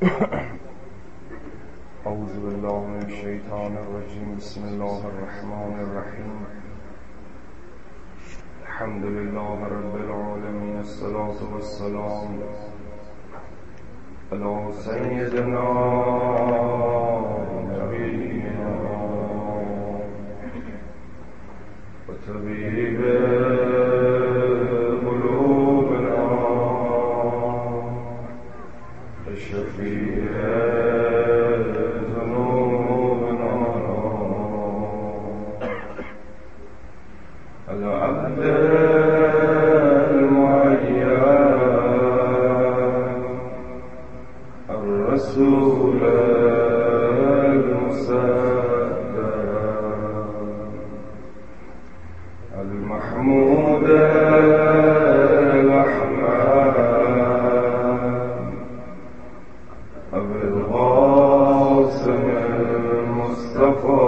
اعوذ بالله من الشیطان الرجیم. بسم الله الرحمن الرحیم. الحمد لله رب العالمین. الصلاة والسلام علی سیدنا نبینا و طبیب قلوبنا شفیع ذنوبنا العبد المعين الرسول المصدق المحمود الأحمد أبي القاسم المصطفى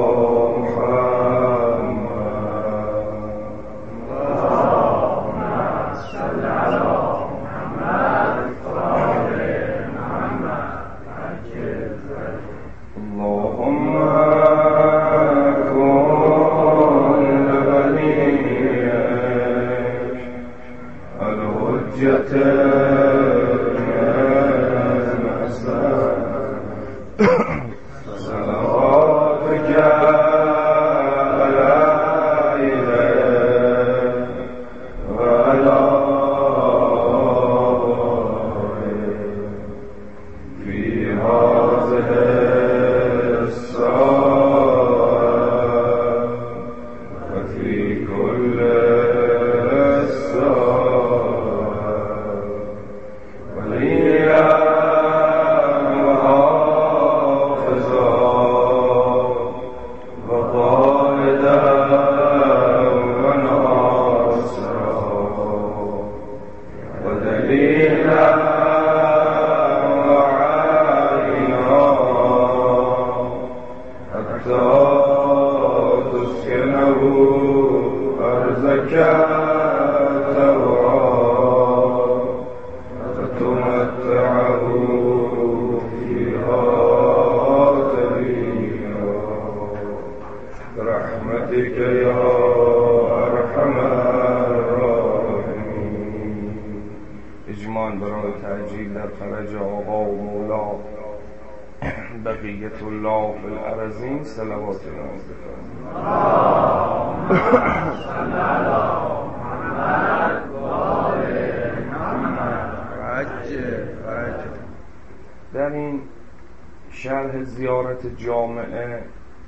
در این شرح زیارت جامعه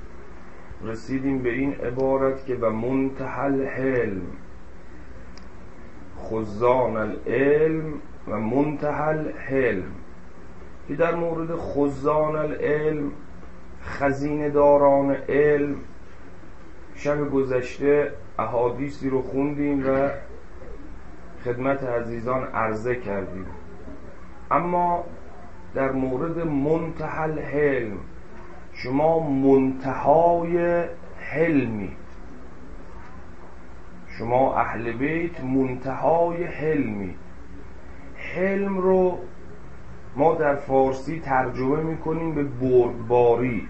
رسیدیم به این عبارت که و منتهى الحلم خزان العلم و منتهى الحلم، که در مورد خزان العلم خزینه داران علم شب گذشته احادیثی رو خوندیم و خدمت عزیزان عرضه کردیم. اما در مورد منتهى الحلم شما منتهای حلمید، شما اهل بیت منتهای حلمید. حلم رو ما در فارسی ترجمه میکنیم به بردباری.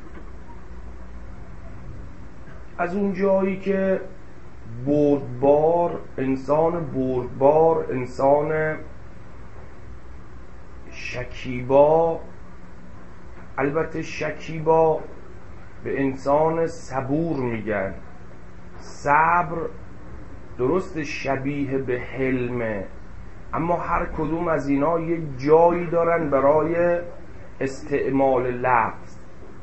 از اون جایی که بردبار، انسان شکیبا، البته شکیبا به انسان صبور میگن. صبر درست شبیه به حلمه، اما هر کدوم از اینا یه جایی دارن برای استعمال لفظ.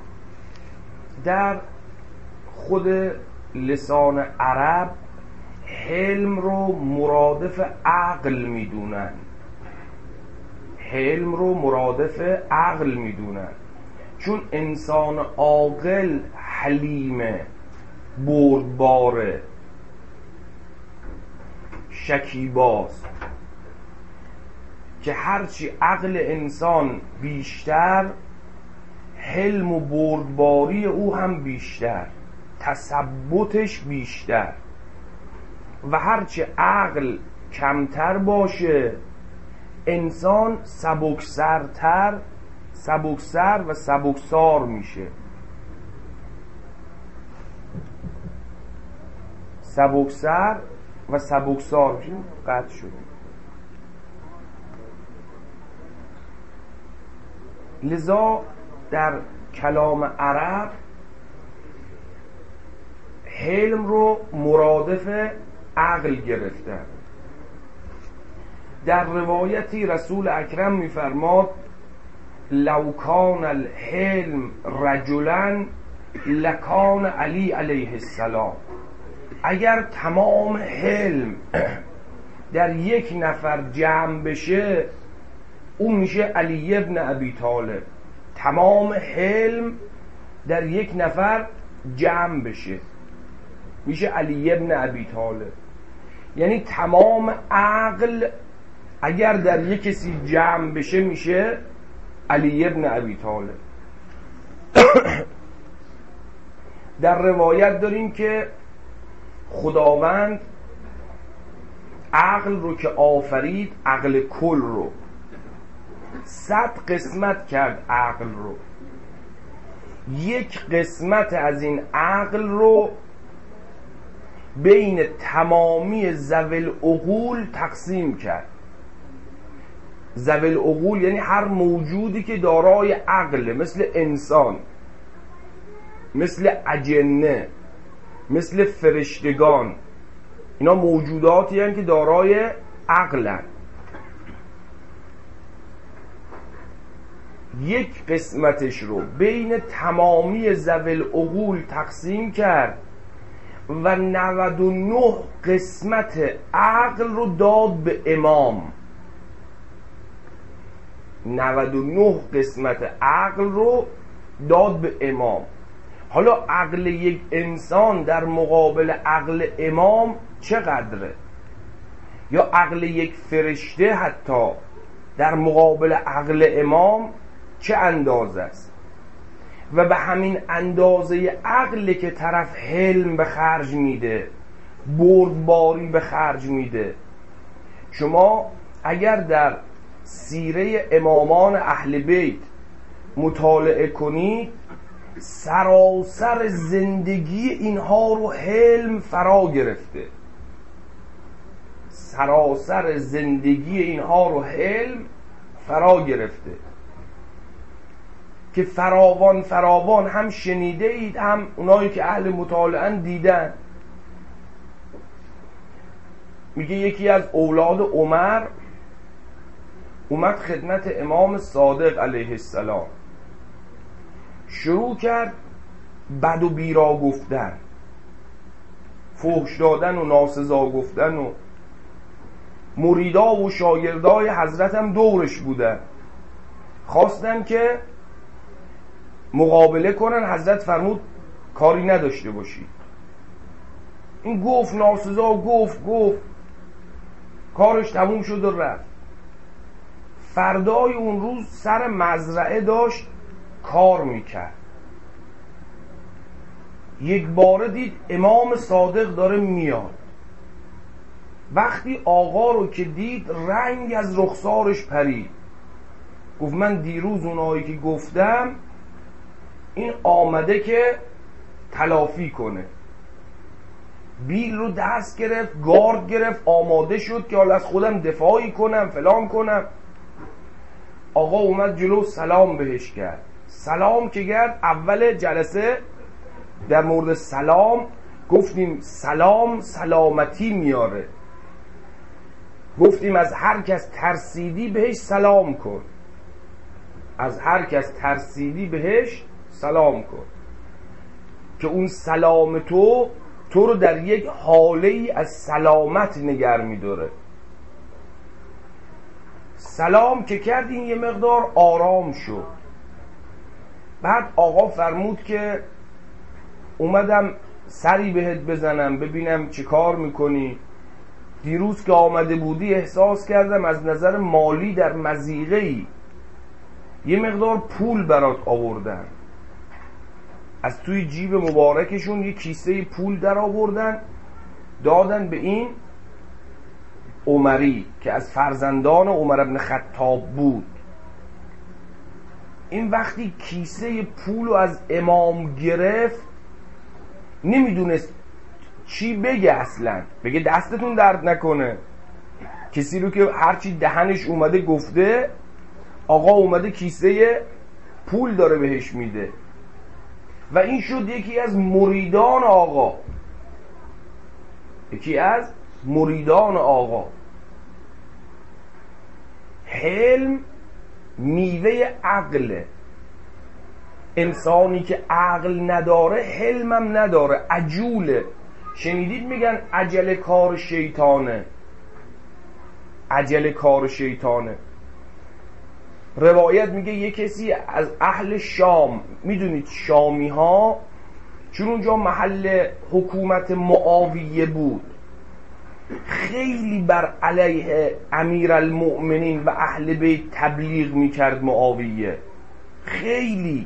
در خود لسان عرب حلم رو مرادف عقل میدونن، حلم رو مرادف عقل میدونن، چون انسان عاقل حلیمه، بردباره، شکیباست، که هرچی عقل انسان بیشتر حلم و بردباری او هم بیشتر، تثبتش بیشتر. و هرچی عقل کمتر باشه انسان سبکسرتر، سبکسر و سبکسار میشه. سبکسر و سبکسار میشه. قطع شد. لذا در کلام عرب حلم رو مرادف عقل گرفتن. در روایتی رسول اکرم میفرماد لو کان الحلم رجلا لکان علی علیه السلام. اگر تمام حلم در یک نفر جمع بشه اون میشه علی ابن ابی طالب. تمام حلم در یک نفر جمع بشه میشه علی ابن ابی طالب. یعنی تمام عقل اگر در یک کسی جمع بشه میشه علی ابن ابی طالب. در روایت داریم که خداوند عقل رو که آفرید، عقل کل رو 100 قسمت کرد. عقل رو یک قسمت از این عقل رو بین تمامی ذوی العقول تقسیم کرد. ذوی العقول یعنی هر موجودی که دارای عقله، مثل انسان، مثل اجنه، مثل فرشتگان. اینا موجوداتی هستند که دارای عقلن. یک قسمتش رو بین تمامی ذوی العقول تقسیم کرد و 99 قسمت عقل رو داد به امام. 99 قسمت عقل رو داد به امام. حالا عقل یک انسان در مقابل عقل امام چقدره؟ یا عقل یک فرشته حتی در مقابل عقل امام چه اندازه است؟ و به همین اندازه عقلی که طرف حلم به خرج میده، بردباری به خرج میده. شما اگر در سیره امامان اهل بیت مطالعه کنید، سراسر زندگی اینها رو حلم فرا گرفته. سراسر زندگی اینها رو حلم فرا گرفته که فراوان فراوان هم شنیده اید، هم اونایی که اهل مطالعه دیدن. میگه یکی از اولاد عمر اومد خدمت امام صادق علیه السلام، شروع کرد بد و بیرا گفتن، فحش دادن و ناسزا گفتن. و مریدا و شاگردای حضرت هم دورش بودن، خواستن که مقابله کنن. حضرت فرمود کاری نداشته باشید. این گفت ناسزا، گفت کارش تموم شد و رفت. فردای اون روز سر مزرعه داشت کار میکرد. یک باره دید امام صادق داره میاد. وقتی آقا رو که دید رنگ از رخسارش پرید. گفت من دیروز اونایی که گفتم این آمده که تلافی کنه. بیل رو دست گرفت، گارد گرفت، آماده شد که حالا از خودم دفاعی کنم، فلان کنم. آقا اومد جلو، سلام بهش کرد. سلام که کرد، اول جلسه در مورد سلام گفتیم سلام سلامتی میاره. گفتیم از هر کس ترسیدی بهش سلام کن. از هر کس ترسیدی بهش سلام کن که اون سلام تو رو در یک حاله ای از سلامت نگر میداره. سلام که کرد، این یه مقدار آرام شد. بعد آقا فرمود که اومدم سری بهت بزنم ببینم چی کار میکنی. دیروز که آمده بودی احساس کردم از نظر مالی در مضیقه‌ای، یه مقدار پول برات آوردن. از توی جیب مبارکشون یه کیسه پول در آوردن، دادن به این عمری که از فرزندان عمر بن خطاب بود. این وقتی کیسه پول رو از امام گرفت نمیدونست چی بگه، اصلا بگه دستتون درد نکنه. کسی رو که هرچی دهنش اومده گفته، آقا اومده کیسه پول داره بهش میده و این شد یکی از مریدان آقا، یکی از مریدان آقا. حلم میوه عقله. انسانی که عقل نداره حلمم نداره، عجوله. شنیدید میگن عجله کار شیطانه، عجله کار شیطانه. روایت میگه یه کسی از اهل شام، میدونید شامی ها چون اونجا محل حکومت معاویه بود، خیلی بر علیه امیرالمؤمنین و اهل بیت تبلیغ میکرد معاویه. خیلی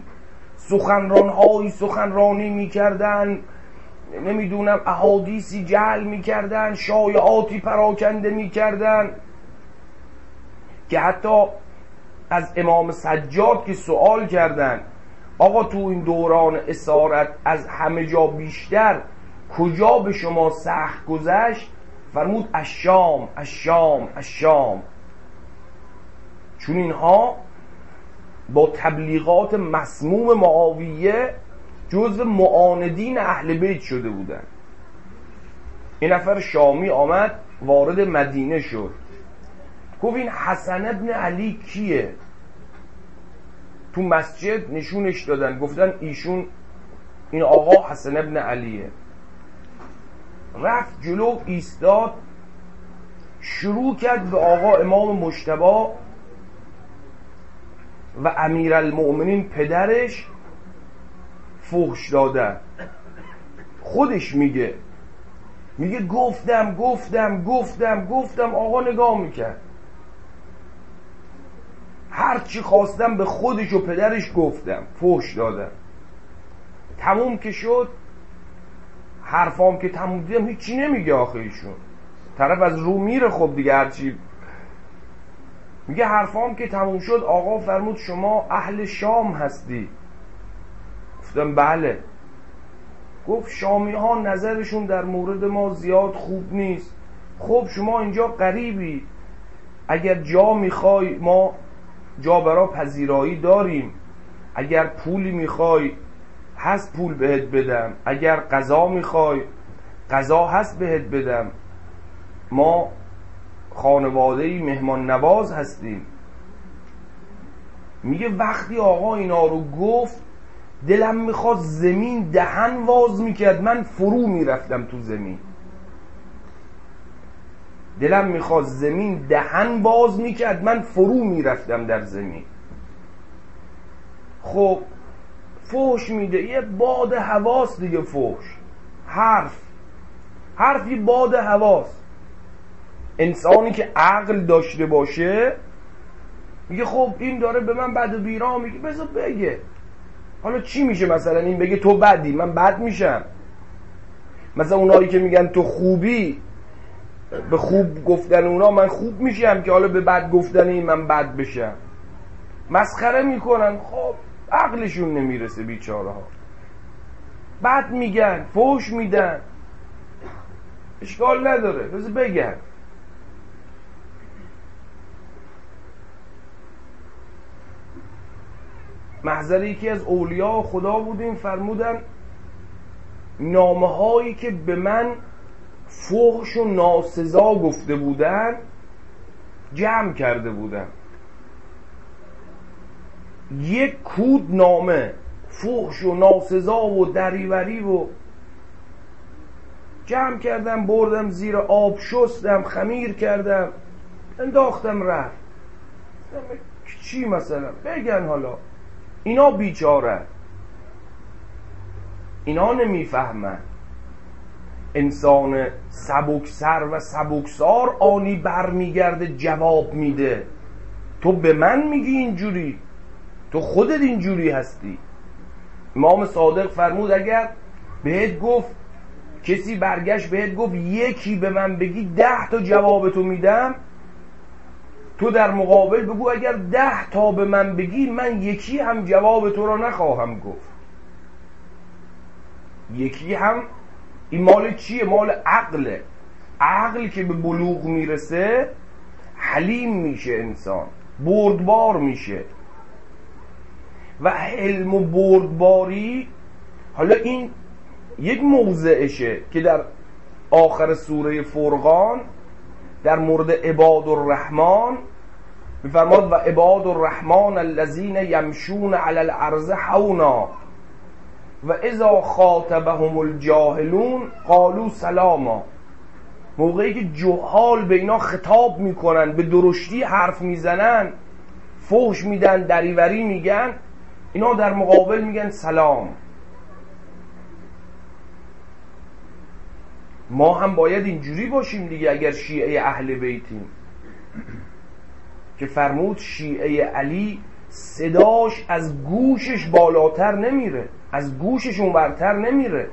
سخنرانی میکردن، نمیدونم احادیثی جعل میکردن، شایعاتی پراکنده میکردن که حتی از امام سجاد که سوال کردن آقا تو این دوران اسارت از همه جا بیشتر کجا به شما سخت گذشت؟ فرمود الشام الشام الشام. چون اینها با تبلیغات مسموم معاویه جزو معاندین اهل بیت شده بودن. این نفر شامی آمد وارد مدینه شد، گفت این حسن ابن علی کیه؟ تو مسجد نشونش دادن، گفتن ایشون، این آقا حسن ابن علیه. رفت جلو ایستاد، شروع کرد به آقا امام مجتبی و امیرالمؤمنین پدرش فحش دادن. خودش میگه گفتم. آقا نگاه میکرد، هر چی خواستم به خودش و پدرش گفتم، فحش دادم. تموم که شد، حرفام که تموم دیدم هیچی نمیگه آخه ایشون، طرف از رو میره. خب دیگه هرچی میگه، حرفام که تموم شد آقا فرمود شما اهل شام هستی؟ گفتم بله. گفت شامی ها نظرشون در مورد ما زیاد خوب نیست. خب شما اینجا غریبی، اگر جا میخوای ما جا برا پذیرایی داریم، اگر پولی میخوای هست پول بهت بدم، اگر غذا میخوای غذا هست بهت بدم، ما خانواده‌ای مهمان نواز هستیم. میگه وقتی آقا اینا رو گفت دلم میخواد زمین دهن واز میکرد، من فرو میرفتم تو زمین. دلم میخواد زمین دهن باز میکرد، من فرو میرفتم در زمین. خب فحش میده، یه باد هواست دیگه. فحش حرف یه باد هواست. انسانی که عقل داشته باشه میگه خب این داره به من بد و بیرا میگه، بذار بگه. حالا چی میشه مثلا این بگه تو بدی، من بد میشم؟ مثلا اونایی که میگن تو خوبی، به خوب گفتن اونا من خوب میشم که حالا به بد گفتن این من بد بشم؟ مسخره میکنن. خب عقلشون نمیرسه بیچاره ها، بد میگن، فحش میدن، اشکال نداره بذار بگن. محضر یکی از اولیاء خدا بودیم، فرمودن نامه هایی که به من فحش و ناسزا گفته بودن جمع کرده بودن. یک کود نامه فحش و ناسزا و دریوری و جمع کردم، بردم زیر آب، شستم، خمیر کردم، انداختم رفت. چی مثلا بگن؟ حالا اینا بیچاره، اینا نمیفهمن. انسان سبکسر و سبکسار آنی برمیگرده جواب میده. تو به من میگی اینجوری، تو خودت اینجوری هستی. امام صادق فرمود اگر بهت گفت، کسی برگشت بهت گفت یکی به من بگی 10 تا جواب تو میدم، تو در مقابل بگو اگر 10 تا به من بگی من یکی هم جواب تو را نخواهم گفت. یکی هم این مال چیه؟ مال عقله. عقل که به بلوغ میرسه حلیم میشه، انسان بردبار میشه. و حلم و بردباری، حالا این یک موضعشه که در آخر سوره فرقان در مورد عباد الرحمن میفرماد و عباد الرحمن الذین یمشون علی الارض حونا و اذا خاطبهم الجاهلون قالوا سلاما. موقعی که جهال به اینا خطاب میکنن، به درشتی حرف میزنن، فحش میدن، دریوری میگن، اینا در مقابل میگن سلام. ما هم باید اینجوری باشیم دیگه اگر شیعه اهل بیتیم، که فرمود شیعه علی صداش از گوشش بالاتر نمیره، از گوشش اونورتر نمیره.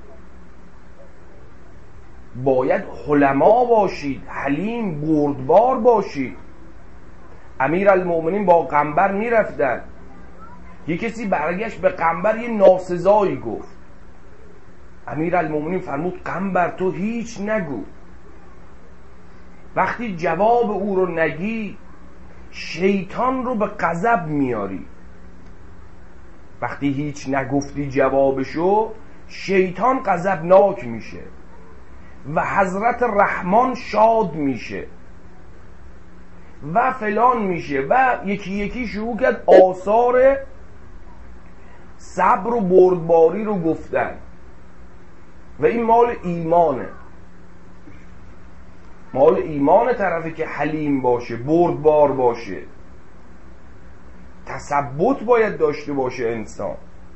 باید حلما باشید، حلیم بردبار باشید. امیرالمومنین با قنبر میرفتن، یه کسی برگشت به قنبر یه ناسزایی گفت. امیرالمومنین فرمود قنبر تو هیچ نگو، وقتی جواب او رو نگی شیطان رو به غضب میاری. وقتی هیچ نگفتی جوابشو شیطان غضبناک میشه و حضرت رحمان شاد میشه و فلان میشه و یکی یکی شروع کرد آثار صبر و بردباری رو گفتن. و این مال ایمانه، مال ایمان طرفی که حلیم باشه، بردبار باشه، تثبت باید داشته باشه انسان.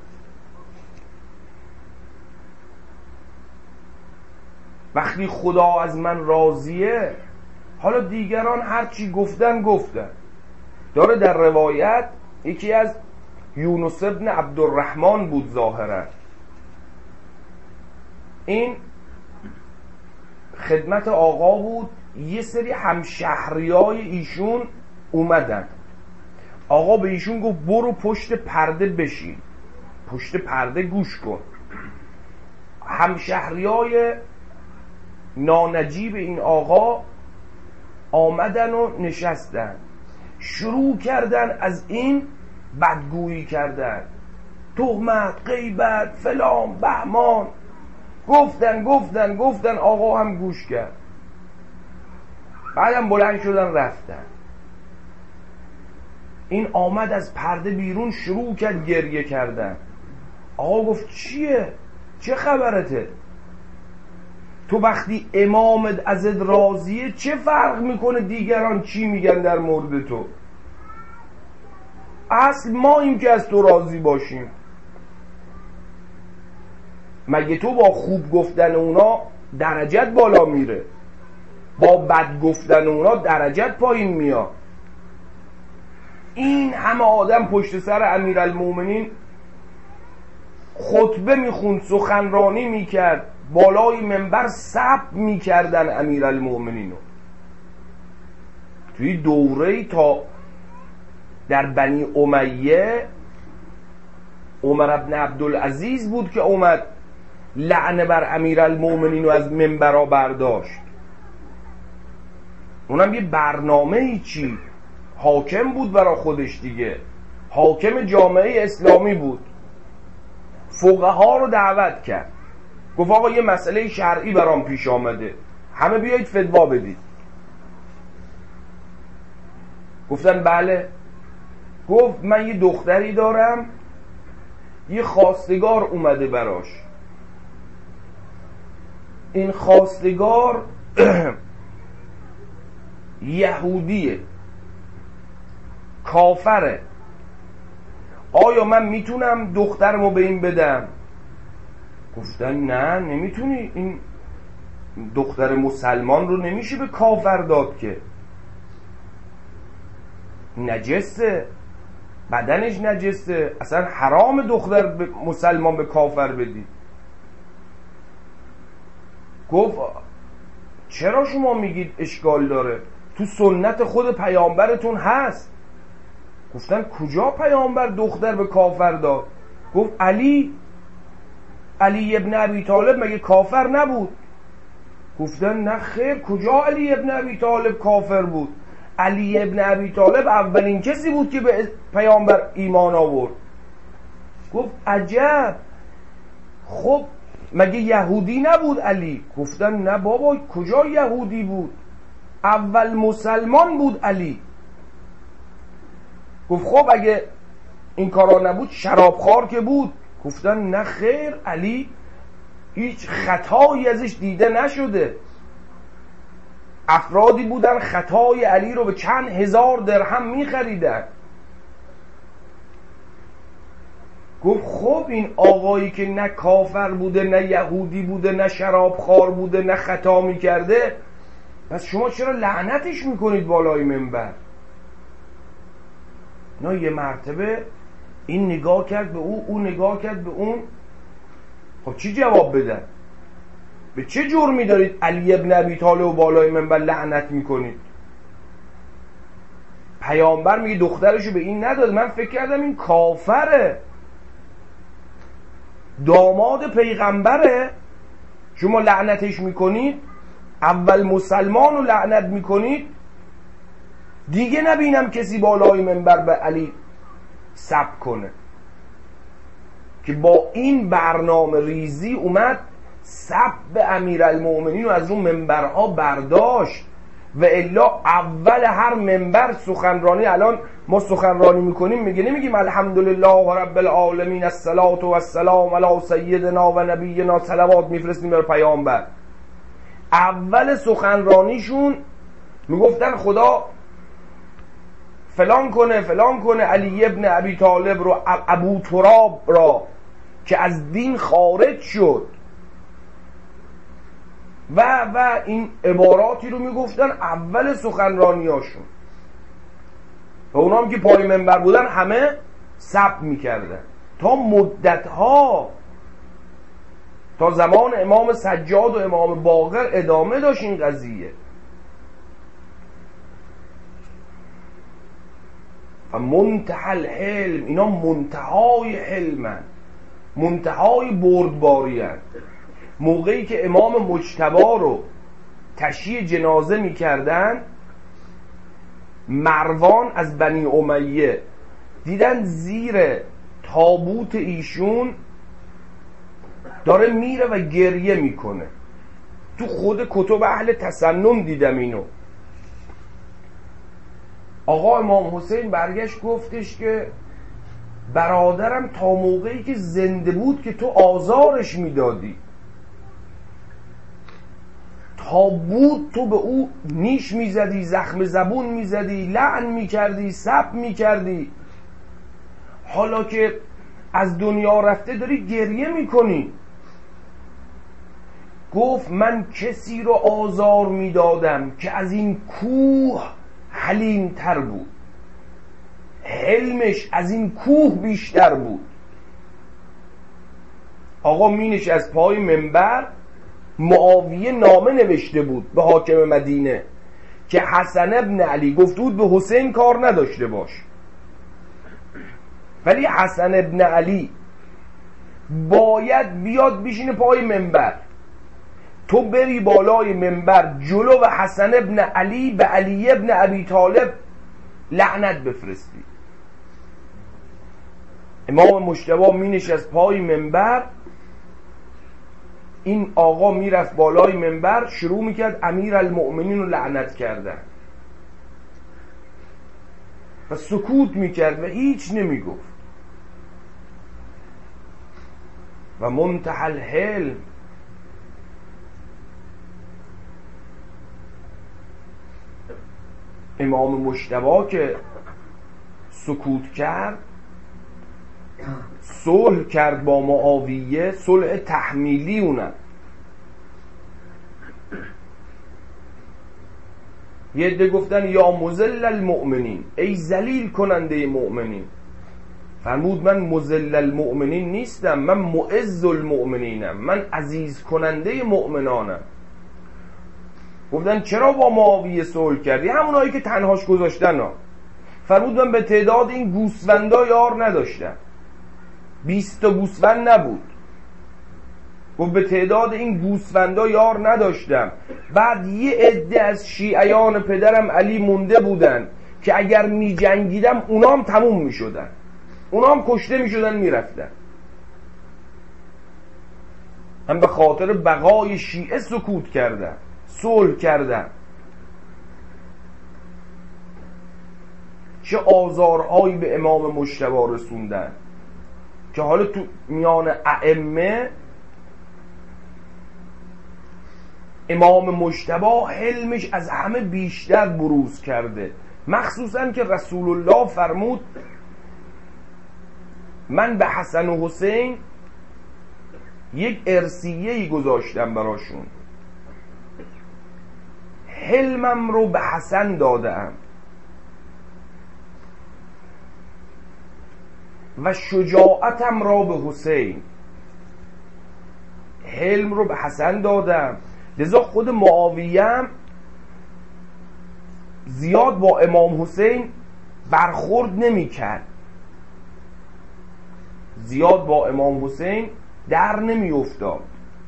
وقتی خدا از من راضیه، حالا دیگران هرچی گفتن گفتن. داره در روایت یکی از یونس ابن عبدالرحمن بود ظاهرا، این خدمت آقا بود، یه سری همشهریای ایشون اومدن. آقا به ایشون گفت برو پشت پرده بشین، پشت پرده گوش کن. همشهریای نانجیب این آقا آمدن و نشستن، شروع کردن از این بدگویی کردن، تهمت، غیبت، فلان، بهمان، گفتن. آقا هم گوش کرد. بعدم بلند شدن رفتن. این آمد از پرده بیرون، شروع کرد گریه کردن. آقا گفت چیه؟ چه خبرته؟ تو وقتی امامت ازت راضیه چه فرق میکنه دیگران چی میگن در مورد تو؟ اصل ما این که از تو راضی باشیم. مگه تو با خوب گفتن اونا درجت بالا میره، با بد گفتن اونا درجت پایین میاد؟ این همه آدم پشت سر امیرالمومنین خطبه میخوند، سخنرانی میکرد، بالای منبر سب میکردن امیرالمومنینو. توی دوره‌ای تا در بنی امیه عمر بن عبدالعزیز بود که اومد لعنه بر امیرالمومنینو از منبرها برداشت. اونم یه برنامه‌ای چی، حاکم بود برای خودش دیگه، حاکم جامعه اسلامی بود. فقها رو دعوت کرد، گفت آقا یه مسئله شرعی برام پیش آمده، همه بیایید فتوا بدید. گفتن بله. گفت من یه دختری دارم، یه خواستگار اومده براش. این خواستگار یهودیه، کافره. آیا من میتونم دخترمو به این بدم؟ گفتن نه نمیتونی، این دختر مسلمان رو نمیشه به کافر داد که، نجسه، بدنش نجسه، اصلا حرام دختر مسلمان به کافر بدی. گفت چرا شما میگید اشکال داره؟ تو سنت خود پیامبرتون هست. گفتن کجا پیامبر دختر به کافر داد؟ گفت علی ابن ابی طالب مگه کافر نبود؟ گفتن نه خیر، کجا علی ابن ابی طالب کافر بود؟ علی ابن ابی طالب اولین کسی بود که به پیامبر ایمان آورد. گفت عجب، خب مگه یهودی نبود علی؟ گفتن نه بابا، کجا یهودی بود، اول مسلمان بود علی. گفت خب اگه این کارا نبود شرابخوار که بود؟ گفتن نه خیر، علی هیچ خطایی ازش دیده نشده. افرادی بودن خطای علی رو به چند هزار درهم میخریدن. گفت خب این آقایی که نه کافر بوده، نه یهودی بوده، نه شرابخوار بوده، نه خطا میکرده، پس شما چرا لعنتش میکنید بالای منبر؟ نه یه مرتبه این نگاه کرد به او نگاه کرد به اون. خب چی جواب بدن؟ به چه جرمی دارید علی ابن ابی طالب و بالای منبر لعنت میکنید؟ پیامبر میگه دخترشو به این نداد. من فکر کردم این کافره، داماد پیغمبره، شما لعنتش میکنید، اول مسلمان رو لعنت میکنید. دیگه نبینم کسی بالای منبر به علی سب کنه. که با این برنامه ریزی اومد سب به امیرالمؤمنین رو از اون منبرها برداشت. و الا اول هر منبر سخنرانی، الان ما سخنرانی میکنیم نمیگیم الحمدلله رب العالمین الصلاة و السلام علی سیدنا و نبینا، صلوات میفرستیم بر پیامبر. اول سخنرانیشون میگفتن خدا فلان کنه علی ابن ابی طالب رو، ابو تراب را که از دین خارج شد و این عباراتی رو میگفتن اول سخنرانی هاشون. و اونا هم که پای منبر بودن همه ثبت میکردن تا مدتها، تا زمان امام سجاد و امام باقر ادامه داشت این قضیه. و منتهى الحلم، اینا منتهای حلمن، منتهای بردباری هست. موقعی که امام مجتبی رو تشییع جنازه میکردن، مروان از بنی امیه دیدن زیر تابوت ایشون داره میره و گریه میکنه. تو خود کتب اهل تسنن دیدم اینو. آقا امام حسین برگشت گفتش که برادرم تا موقعی که زنده بود که تو آزارش میدادی، تا بود تو به او نیش میزدی، زخم زبون میزدی، لعن میکردی، سب میکردی، حالا که از دنیا رفته داری گریه میکنی. گفت من کسی رو آزار میدادم که از این کوه حلیم تر بود، حلمش از این کوه بیشتر بود. آقا مینش از پای منبر، معاویه نامه نوشته بود به حاکم مدینه که حسن ابن علی گفته بود به حسین کار نداشته باش، ولی حسن ابن علی باید بیاد بشینه پای منبر، تو بری بالای منبر جلو و حسن ابن علی به علی ابن ابی طالب لعنت بفرستی. امام مجتبی مینش از پای منبر، این آقا میرفت بالای منبر شروع میکرد امیرالمؤمنین رو لعنت کردن و سکوت میکرد و هیچ نمیگفت. و منتهى الحلم، امام مجتبی که سکوت کرد، صلح کرد با معاویه، صلح تحمیلی اونم. یه عده گفتن یا مذل المؤمنین، ای ذلیل کننده مؤمنین. فرمود من مذل المؤمنین نیستم، من معز المؤمنینم، من عزیز کننده مؤمنانم. گفتن چرا با معاویه صلح کردی؟ همونایی که تنهاش گذاشتن ها. فرمود من به تعداد این گوسفندا یار نداشتم، 20 تا گوسفند نبود. گفت به تعداد این گوسفندا یار نداشتم. بعد یه عده از شیعیان پدرم علی مونده بودن که اگر می جنگیدم اونام تموم می شدن، اونام کشته می شدن می رفتن. هم به خاطر بقای شیعه سکوت کردن، صلح کردن. چه آزارهایی به امام مجتبی رسوندن که حالا تو میان ائمه امام مجتبی حلمش از همه بیشتر بروز کرده، مخصوصا که رسول الله فرمود من به حسن و حسین یک ارثیه‌ای گذاشتم براشون، حلمم رو به حسن دادم و شجاعتم را به حسین. حلم رو به حسن دادم، لذا خود معاویه هم زیاد با امام حسین برخورد نمی کرد، زیاد با امام حسین در نمی افتاد.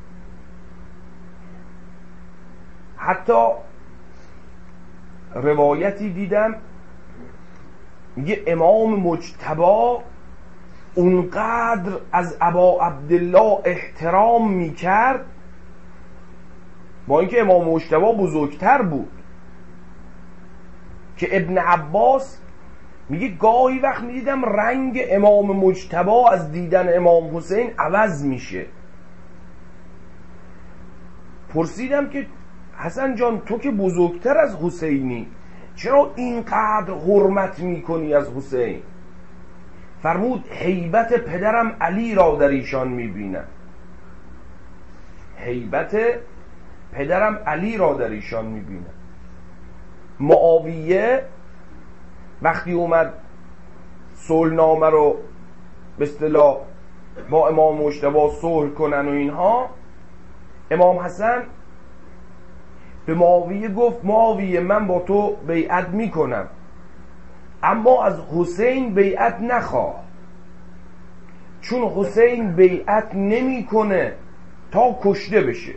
حتی روایتی دیدم میگه امام مجتبی اونقدر از ابا عبدالله احترام میکرد، با اینکه امام مجتبی بزرگتر بود، که ابن عباس میگه گاهی وقت میدیدم رنگ امام مجتبی از دیدن امام حسین عوض میشه. پرسیدم که حسن جان تو که بزرگتر از حسینی چرا اینقدر حرمت میکنی از حسین؟ فرمود هیبت پدرم علی را در ایشان میبینم، هیبت پدرم علی را در ایشان میبینم. معاویه وقتی اومد صلحنامه رو به اصطلاح با امام مجتبی صلح کنن و اینها، امام حسن به معاویه گفت معاویه من با تو بیعت میکنم اما از حسین بیعت نخواه، چون حسین بیعت نمیکنه تا کشته بشه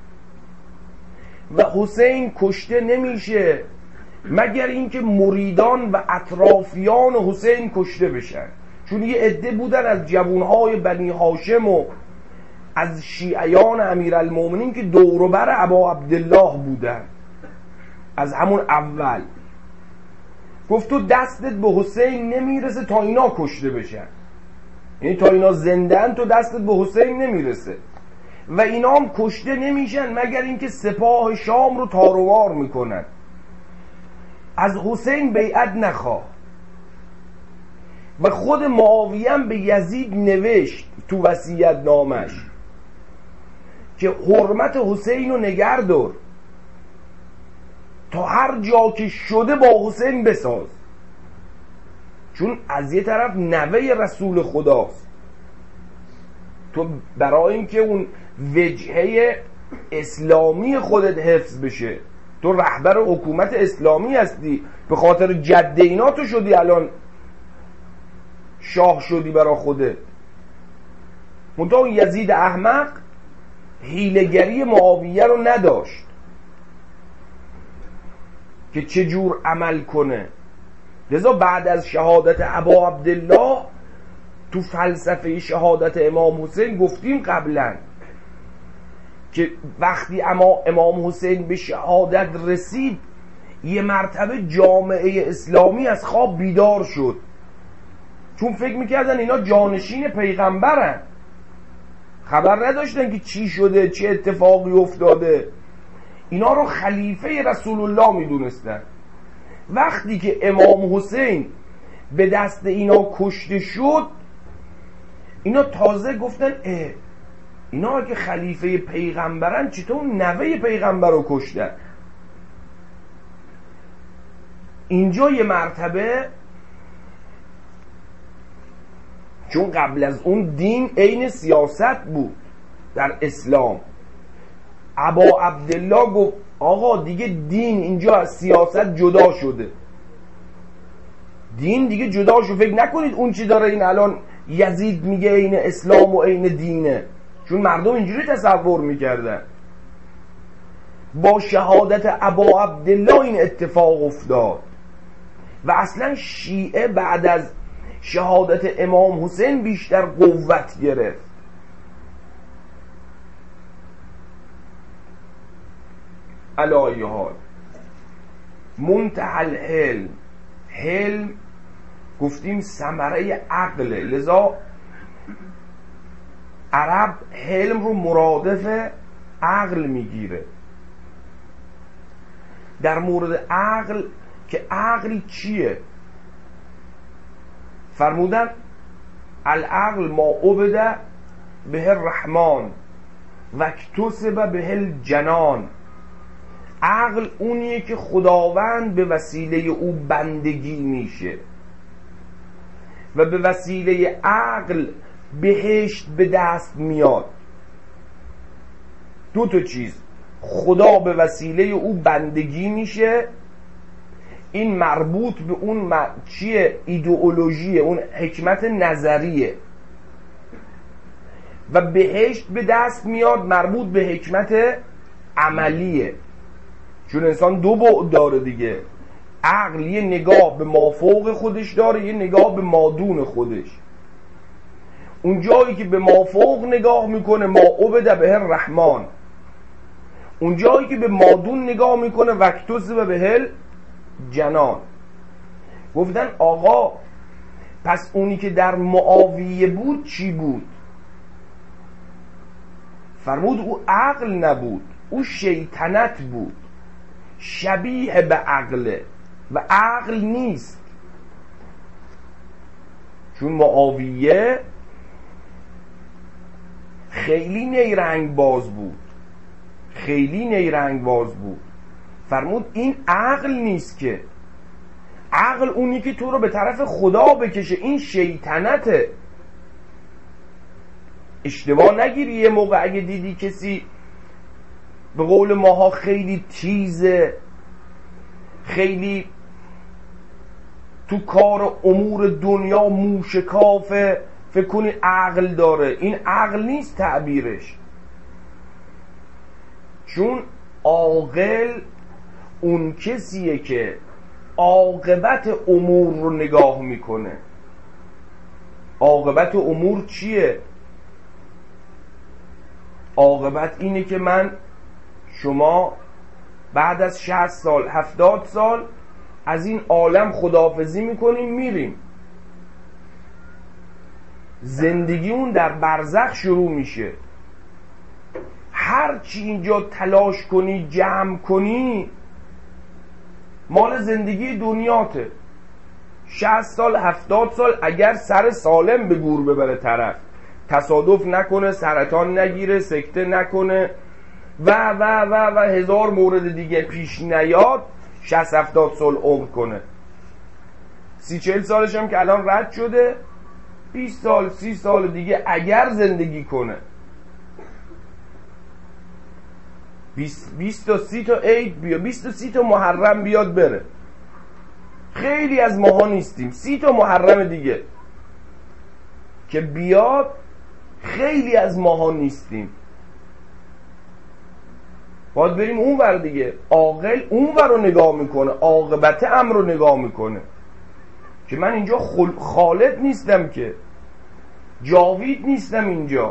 و حسین کشته نمیشه مگر اینکه مریدان و اطرافیان حسین کشته بشن. چون یه عده بودن از جوانهای بنی هاشم و از شیعیان امیرالمومنین که دوروبر ابا عبدالله بودن از همون اول. گفت تو دستت به حسین نمیرسه تا اینا کشته بشن، یعنی تا اینا زندن تو دستت به حسین نمیرسه و اینا هم کشته نمیشن مگر اینکه سپاه شام رو تاروار میکنن. از حسین بیعت نخواه. و خود معاویه هم به یزید نوشت تو وصیت نامش که حرمت حسین رو نگه دار، تا هر جا که شده با حسین بساز، چون از یه طرف نوه رسول خداست. تو برای اینکه اون وجهه اسلامی خودت حفظ بشه، تو رهبر حکومت اسلامی هستی، به خاطر جد اینا تو شدی الان شاه شدی برا خودت. منتها اون یزید احمق حیله‌گری معاویه رو نداشت که چجور عمل کنه. لذا بعد از شهادت ابا عبدالله تو فلسفه شهادت امام حسین گفتیم قبلا که وقتی امام حسین به شهادت رسید یه مرتبه جامعه اسلامی از خواب بیدار شد، چون فکر میکردن اینا جانشین پیغمبرن، خبر نداشتن که چی شده، چه اتفاقی افتاده. اینا رو خلیفه رسول الله میدونستن. وقتی که امام حسین به دست اینا کشته شد، اینا تازه گفتن اینا که خلیفه پیغمبرن چطور نوه پیغمبر رو کشتن؟ اینجا یه مرتبه، چون قبل از اون دین عین سیاست بود در اسلام، ابا عبدالله گفت آقا دیگه دین اینجا از سیاست جدا شده، دین دیگه جدا شد. فکر نکنید اون چی داره این الان یزید میگه این اسلام و این دینه، چون مردم اینجوری تصور میکردن. با شهادت ابا عبدالله این اتفاق افتاد و اصلا شیعه بعد از شهادت امام حسین بیشتر قوت گرفت. علی ای حال منتهی الحلم، حلم گفتیم ثمره عقله، لذا عرب حلم رو مرادف عقل میگیره. در مورد عقل که عقل چیه فرمودن العقل ما عبد به الرحمن و اکتسب به الجنان. عقل اونیه که خداوند به وسیله او بندگی میشه و به وسیله عقل بهشت به دست میاد. دو تا چیز، خدا به وسیله او بندگی میشه، این مربوط به اون چیه؟ ایدئولوژیه، اون حکمت نظریه، و بهشت به دست میاد مربوط به حکمت عملیه. چون انسان دو بعد داره دیگه، عقل یه نگاه به مافوق خودش داره، یه نگاه به مادون خودش. اون جایی که به مافوق نگاه میکنه ما عبد به الرحمن، اون جایی که به مادون نگاه میکنه وکتسب به الجنان. گفتن آقا پس اونی که در معاویه بود چی بود؟ فرمود او عقل نبود، او شیطنت بود، شبیه به عقله و عقل نیست. چون معاویه خیلی نیرنگ باز بود، خیلی نیرنگ باز بود. فرمود این عقل نیست که، عقل اونی که تو رو به طرف خدا بکشه، این شیطنته. اشتباه نگیری یه موقع اگه دیدی کسی به قول ماها خیلی تیزه، خیلی تو کار امور دنیا موشکافه، فکر کنی عقل داره. این عقل نیست تعبیرش. چون عاقل اون کسیه که عاقبت امور رو نگاه میکنه. عاقبت امور چیه؟ عاقبت اینه که شما بعد از 60 سال 70 سال از این عالم خداحافظی میکنیم، میریم. زندگی اون در برزخ شروع میشه. هر چی اینجا تلاش کنی جمع کنی مال زندگی دنیاته. 60 سال 70 سال اگر سر سالم به گور ببره طرف، تصادف نکنه، سرطان نگیره، سکته نکنه و و و و هزار مورد دیگه پیش نیاد، 60 70 سال عمر کنه. 30 40 سالش هم که الان رد شده، 20 سال 30 سال دیگه اگر زندگی کنه، 20 تا 30 تا عید بیاد، 20 تا 30 تا محرم بیاد بره. خیلی از ماها نیستیم، 30 تا محرم دیگه که بیاد خیلی از ماها نیستیم. باید بریم اون ور دیگه. عاقل اون ور رو نگاه میکنه، عاقبت امر رو نگاه میکنه که من اینجا خالد نیستم، که جاوید نیستم اینجا.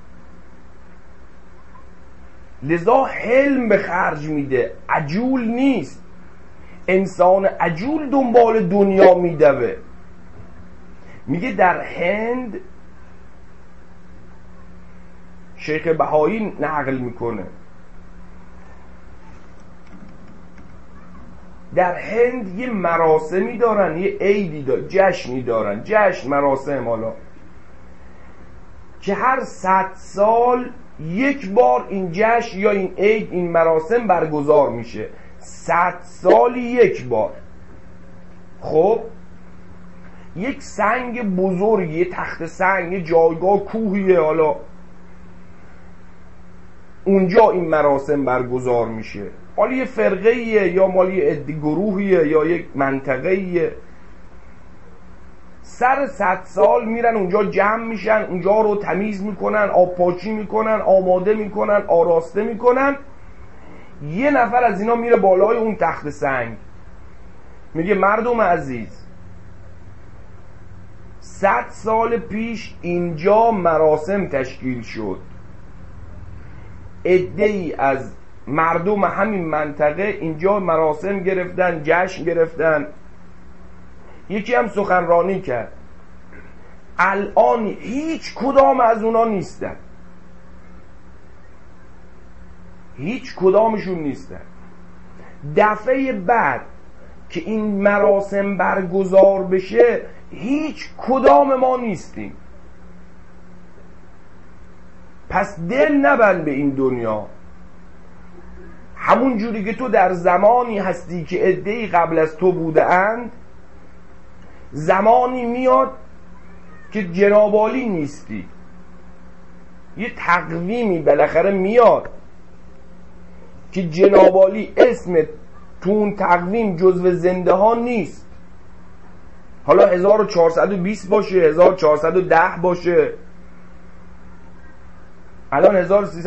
لذا حلم به خرج میده، عجول نیست. انسان عجول دنبال دنیا میدوه. میگه در هند، شیخ بهایی نقل میکنه، در هند یه مراسمی دارن، یه عیدی دارن، جشنی دارن، جشن مراسم، حالا که هر 100 سال یک بار این جشن یا این عید، این مراسم برگزار میشه. 100 سال یک بار. خب یک سنگ بزرگی، یه تخت سنگ، یه جایگاه کوهیه، حالا اونجا این مراسم برگزار میشه. مال یه فرقه‌ایه یا مال یه عده گروهیه یا یک منطقه‌ایه. سر 100 سال میرن اونجا جمع میشن، اونجا رو تمیز میکنن، آبپاشی میکنن، آماده میکنن، آراسته میکنن. یه نفر از اینا میره بالای اون تخت سنگ میگه مردم عزیز 100 سال پیش اینجا مراسم تشکیل شد، عده‌ای از مردم همین منطقه اینجا مراسم گرفتن، جشن گرفتن. یکی هم سخنرانی کرد. الان هیچ کدام از اونا نیستن، هیچ کدامشون نیستن. دفعه بعد که این مراسم برگزار بشه هیچ کدام ما نیستیم. پس دل نبند به این دنیا. همون جوری که تو در زمانی هستی که عده‌ای قبل از تو بوده اند، زمانی میاد که جناب عالی نیستی. یه تقویمی بالاخره میاد که جناب عالی اسمت تو اون تقویم جزو زنده ها نیست. حالا 1420 باشه، 1410 باشه، الان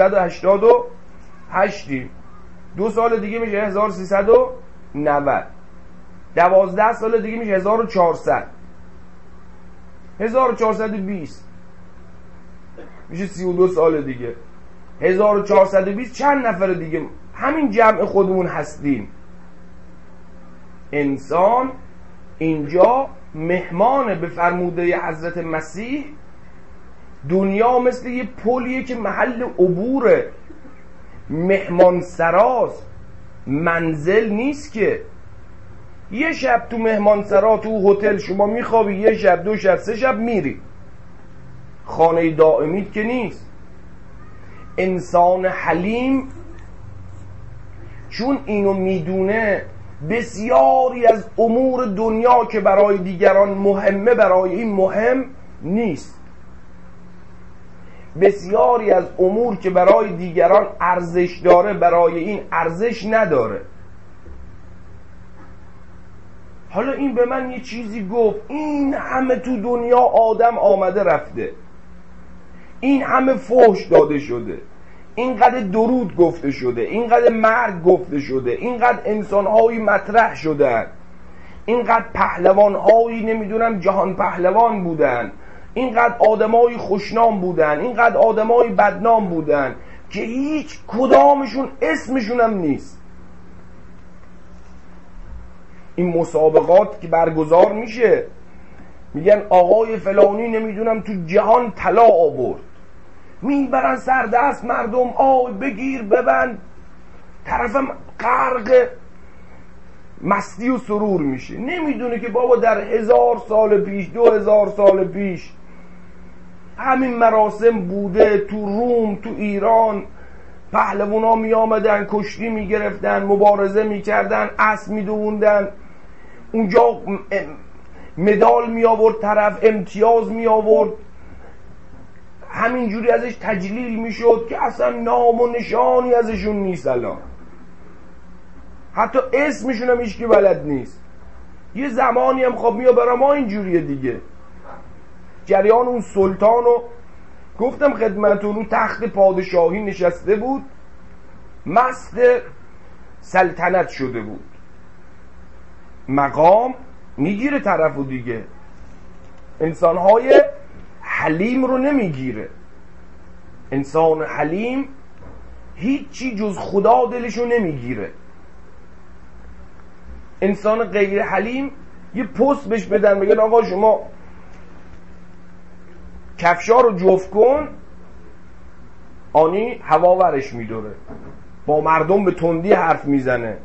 1388 2 سال دیگه میشه 1390، 12 سال دیگه میشه 1400، 1420 میشه 32 سال دیگه، 1420 چند نفر دیگه همین جمع خودمون هستیم. انسان اینجا مهمانه. به فرموده حضرت مسیح دنیا مثل یه پلیه که محل عبوره، مهمان سراست، منزل نیست. که یه شب تو مهمان سرا تو هتل شما میخوابی، یه شب 2 شب 3 شب میری، خانه دائمیت که نیست. انسان حلیم چون اینو میدونه بسیاری از امور دنیا که برای دیگران مهمه برای این مهم نیست. بسیاری از امور که برای دیگران ارزش داره برای این ارزش نداره. حالا این به من یه چیزی گفت، این همه تو دنیا آدم آمده رفته، این همه فحش داده شده، اینقدر درود گفته شده، اینقدر مرگ گفته شده، اینقدر انسانهایی مطرح شدن، اینقدر پهلوانهایی نمیدونم جهان پهلوان بودن، اینقدر آدمایی خوشنام بودن، اینقدر آدمایی بدنام بودن که هیچ کدامشون اسمشون هم نیست. این مسابقات که برگزار میشه میگن آقای فلانی نمیدونم تو جهان طلا آورد، میبرن سر دست مردم، آی بگیر ببند، طرفم غرق مستی و سرور میشه، نمیدونه که بابا در 1000 سال پیش 2000 سال پیش همین مراسم بوده. تو روم، تو ایران پهلوانا می آمدن، کشتی می گرفتن، مبارزه می کردن، اسب می دووندن، اونجا مدال می آورد طرف، امتیاز می آورد، همینجوری ازش تجلیل می شد که اصلا نام و نشانی ازشون نیست. الان حتی اسمشون هم هیچکی بلد نیست. یه زمانی هم خب میاد برای ما اینجوریه دیگه. جریان اون سلطانو گفتم خدمتون، اون تخت پادشاهی نشسته بود، مست سلطنت شده بود، مقام میگیره طرفو دیگه. انسانهای حلیم رو نمیگیره. انسان حلیم هیچی جز خدا دلشو نمیگیره. انسان غیر حلیم یه پست بهش بدن بگن آقا شما کفشا رو جفت کن، آنی هوا ورش میداره، با مردم به تندی حرف میزنه.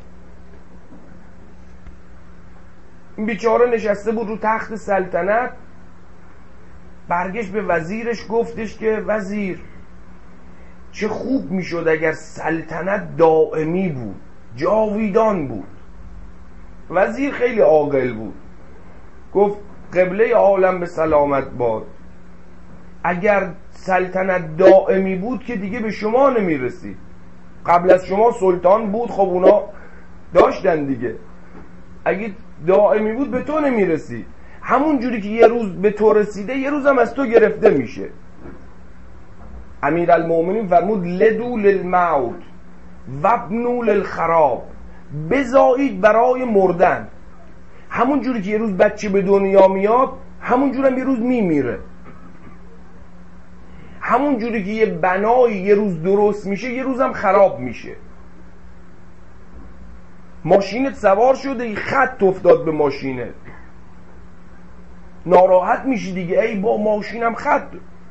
این بیچاره نشسته بود رو تخت سلطنت، برگشت به وزیرش گفتش که وزیر چه خوب میشد اگر سلطنت دائمی بود، جاویدان بود. وزیر خیلی عاقل بود، گفت قبله عالم به سلامت باد، اگر سلطنت دائمی بود که دیگه به شما نمیرسید. قبل از شما سلطان بود، خب اونا داشتن دیگه، اگه دائمی بود به تو نمیرسی. همون جوری که یه روز به تو رسیده یه روز هم از تو گرفته میشه. امیرالمومنین فرمود لدو للموت وابنوا للخراب، بزایید برای مردن. همون جوری که یه روز بچه به دنیا میاد همون جوری هم یه روز میمیره. همون جوری که یه بنایی یه روز درست میشه یه روز هم خراب میشه. ماشینت سوار شده، خط افتاد به ماشینت، ناراحت میشی دیگه، ای با ماشینم خط.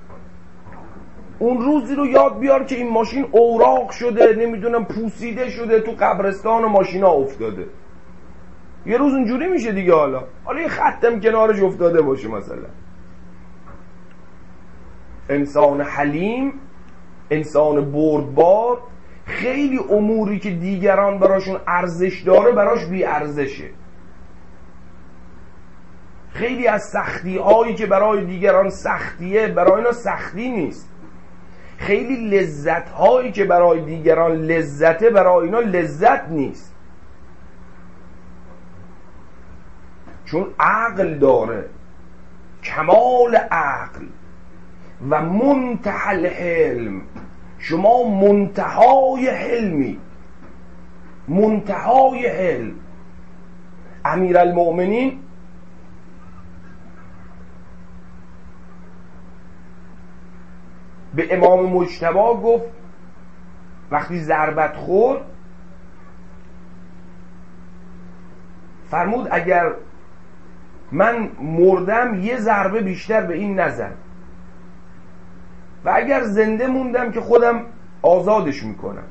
اون روزی رو یاد بیار که این ماشین اوراق شده، نمیدونم پوسیده شده، تو قبرستان و ماشینا افتاده. یه روز اونجوری میشه دیگه. حالا یه خطم کنارش افتاده باشه مثلا. انسان حلیم، انسان بردبار، خیلی اموری که دیگران براشون ارزش داره براش بی ارزشه. خیلی از سختی هایی که برای دیگران سختیه برای اینا سختی نیست. خیلی لذت هایی که برای دیگران لذته برای اینا لذت نیست، چون عقل داره، کمال عقل و منتهى الحلم. شما منتهای حلمی، منتهای حلم. امیرالمومنین به امام مجتبی گفت وقتی ضربت خورد، فرمود اگر من مردم یه ضربه بیشتر به این نزن و اگر زنده موندم که خودم آزادش میکنم.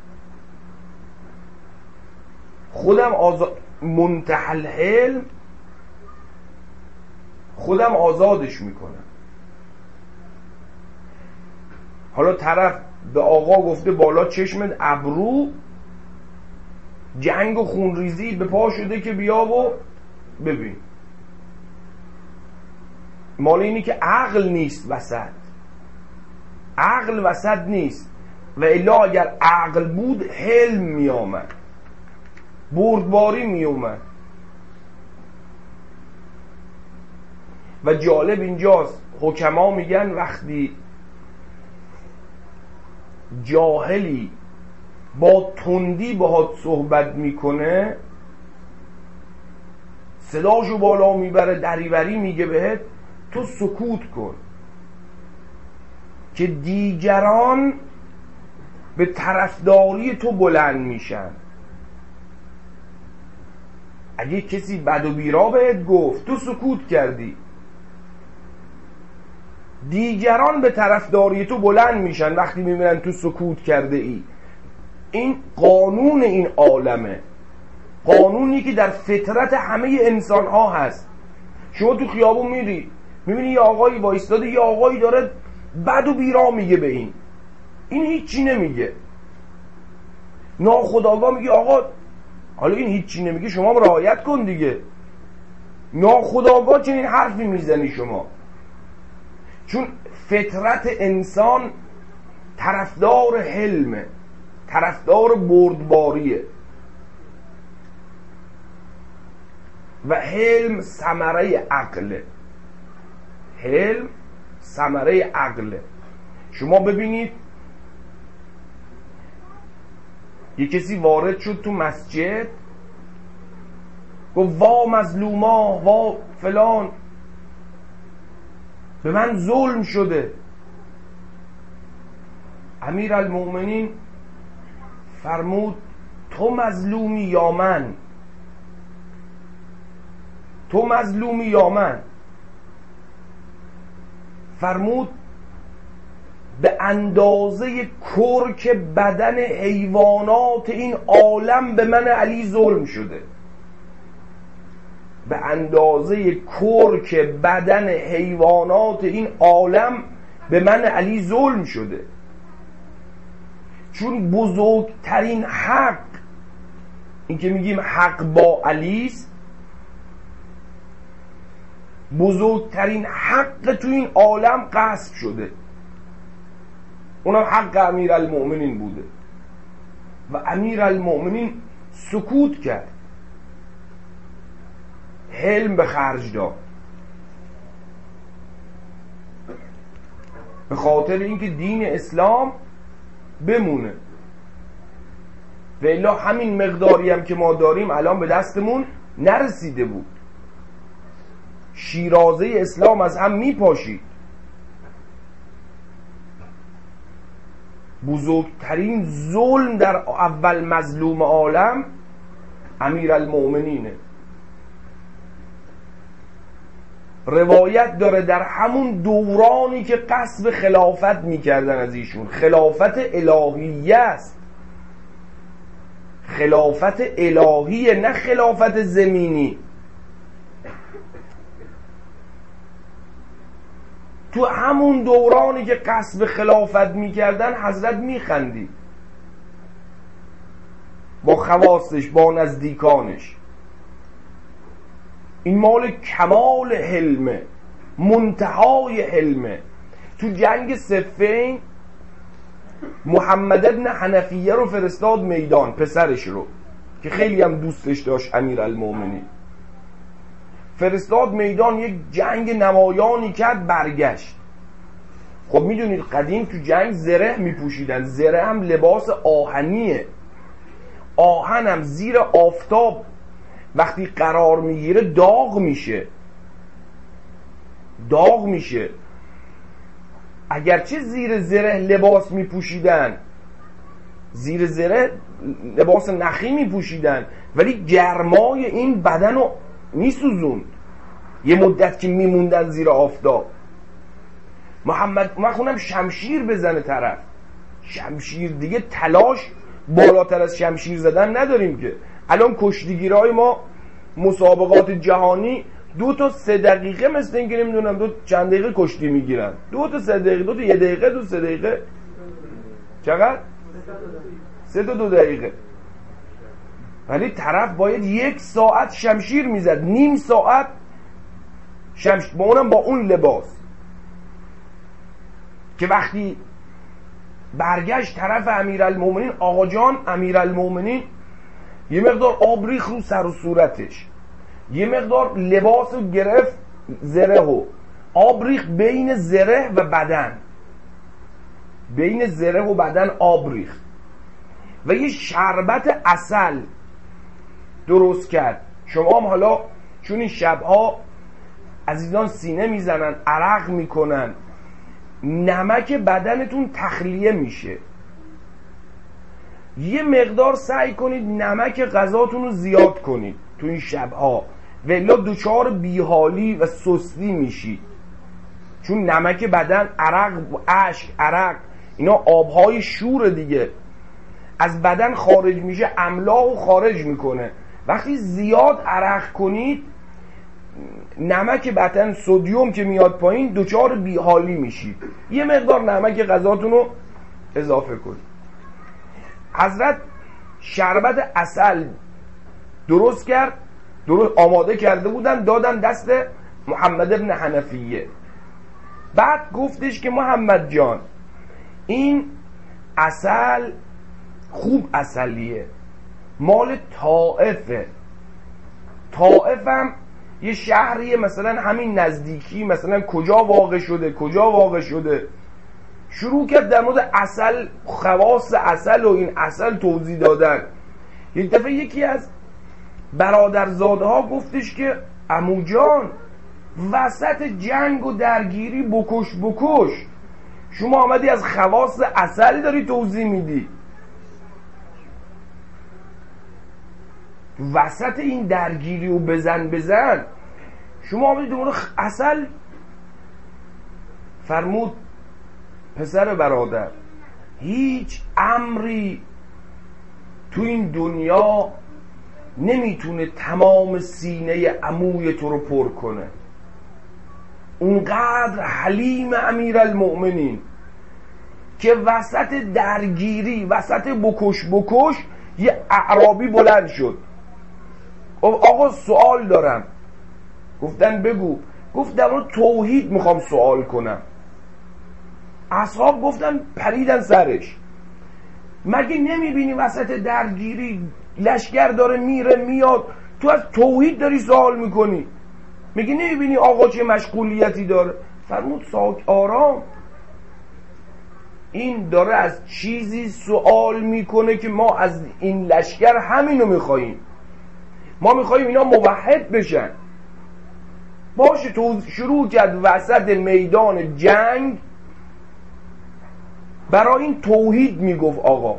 خودم منتهی الحلم، خودم آزادش میکنم. حالا طرف به آقا گفته بالا چشمت ابرو، جنگ و خونریزی به پا شده که بیا و ببین. مال اینی که عقل نیست وسط، عقل وسط نیست. و الا اگر عقل بود حلم می آمد، بردباری می اومد. و جالب اینجاست حکما میگن وقتی جاهلی با تندی باهات صحبت میکنه، صداشو بالا میبره، دریوری میگه بهت، تو سکوت کن که دیگران به طرفداری تو بلند میشن. اگه کسی بد و بیرا بهت گفت تو سکوت کردی، دیگران به طرفداری تو بلند میشن وقتی میبینن تو سکوت کرده ای. این قانون این عالمه، قانونی که در فطرت همه انسان ها هست. شما تو خیابون میری میبینی یه آقایی وایستاده، یه آقایی داره بد و بیرا میگه به این هیچی نمیگه، ناخودآگاه میگه آقا حالا این هیچی نمیگه شما هم رعایت کن دیگه. ناخودآگاه چنین حرفی میزنی شما، چون فطرت انسان طرفدار حلمه، طرفدار بردباریه. و حلم ثمره عقله، حلم ثمره عقله. شما ببینید یه کسی وارد شد تو مسجد گفت وا مظلوما، وا فلان، به من ظلم شده. امیرالمومنین فرمود تو مظلومی یا من؟ تو مظلومی یا من؟ فرمود به اندازه کرک بدن حیوانات این عالم به من علی ظلم شده. به اندازه کرک بدن حیوانات این عالم به من علی ظلم شده. چون بزرگترین حق، این که میگیم حق با علیست، بزرگترین حق تو این عالم غصب شده، اونم حق امیرالمومنین بوده. و امیرالمؤمنین سکوت کرد، حلم به خرج داد، به خاطر اینکه دین اسلام بمونه. و الا همین مقداری هم که ما داریم الان به دستمون نرسیده بود، شیرازه اسلام از هم میپاشید. بزرگترین ظلم در اول مظلوم عالم امیرالمؤمنینه. روایت داره در همون دورانی که قصد خلافت میکردن از ایشون، خلافت الهیه است، خلافت الهیه نه خلافت زمینی. تو همون دورانی که قصد خلافت میکردن حضرت میخندید با خواستش، با نزدیکانش. این مال کمال حلمه، منتهای حلمه. تو جنگ صفین محمد ابن حنفیه رو فرستاد میدان، پسرش رو که خیلی هم دوستش داشت امیرالمؤمنین، فرستاد میدان، یک جنگ نمایانی کرد، برگشت. خب میدونید قدیم تو جنگ زره میپوشیدن، زره هم لباس آهنیه، آهن هم زیر آفتاب وقتی قرار میگیره داغ میشه، داغ میشه. اگرچه زیر زره لباس میپوشیدن، زیر زره لباس نخی میپوشیدن، ولی گرمای این بدن رو میسوزوند یه مدت که میموندن زیر آفتاب. من خونم شمشیر بزنه طرف، شمشیر دیگه تلاش بالاتر از شمشیر زدن نداریم که. الان کشتیگیرهای ما مسابقات جهانی 2 تا 3 دقیقه مثل این که نمیدونم 2 چند دقیقه کشتی میگیرن، 2 تا 3 دقیقه، 2 تا 1 دقیقه، 2 تا 3 دقیقه، چقدر؟ 3 تا 2 دقیقه. ولی طرف باید 1 ساعت شمشیر میزد، نیم ساعت شمشیر، با اونم با اون لباس. که وقتی برگشت طرف امیرالمؤمنین، آقا جان امیرالمؤمنین یه مقدار آب ریخت رو سر و صورتش، یه مقدار لباس رو گرفت، زره و آب ریخت بین زره و بدن، بین زره و بدن آب ریخت و یه شربت عسل درست کرد. شما هم حالا چون این شبها عزیزان سینه میزنن، عرق میکنن، نمک بدنتون تخلیه میشه، یه مقدار سعی کنید نمک غذاتون رو زیاد کنید تو این شبها، ولی دچار بیحالی و سستی میشید. چون نمک بدن، عرق، اشک، عرق، اینا آبهای شور دیگه از بدن خارج میشه، املاح خارج میکنه. وقتی زیاد عرق کنید نمک بدن، سدیم که میاد پایین، دچار بیحالی میشید. یه مقدار نمک غذاتون رو اضافه کنید. حضرت شربت عسل درست کرد، درست آماده کرده بودن، دادن دست محمد ابن حنفیه. بعد گفتش که محمد جان این عسل خوب عسلیه، مال طائفه، طائفم یه شهریه مثلا همین نزدیکی، مثلا کجا واقع شده، کجا واقع شده. شروع کرد در مورد عسل، خواص عسل و این عسل توضیح دادن. یک دفعه یکی از برادرزاده ها گفتش که عمو جان وسط جنگ و درگیری بکش شما آمدی از خواص عسل داری توضیح میدی، وسط این درگیری و بزن شما آمدی در مورد عسل. فرمود پسر برادر هیچ امری تو این دنیا نمیتونه تمام سینه عموی تو رو پر کنه. اونقدر حلیم امیرالمؤمنین که وسط درگیری، وسط بکش یه اعرابی بلند شد، آقا سوال دارم. گفتن بگو. گفت در مورد توحید میخوام سوال کنم. اصحاب گفتن پریدن سرش. مگه نمیبینی وسط درگیری لشکر داره میره میاد، تو از توحید داری سوال میکنی؟ میگه نمیبینی آقا چه مشغولیتی داره؟ فرمود ساک آرام، این داره از چیزی سوال میکنه که ما از این لشکر همینو میخواییم. ما میخواییم اینا موحد بشن. باشه، تو شروع کرد وسط میدان جنگ برای این توحید میگفت آقا.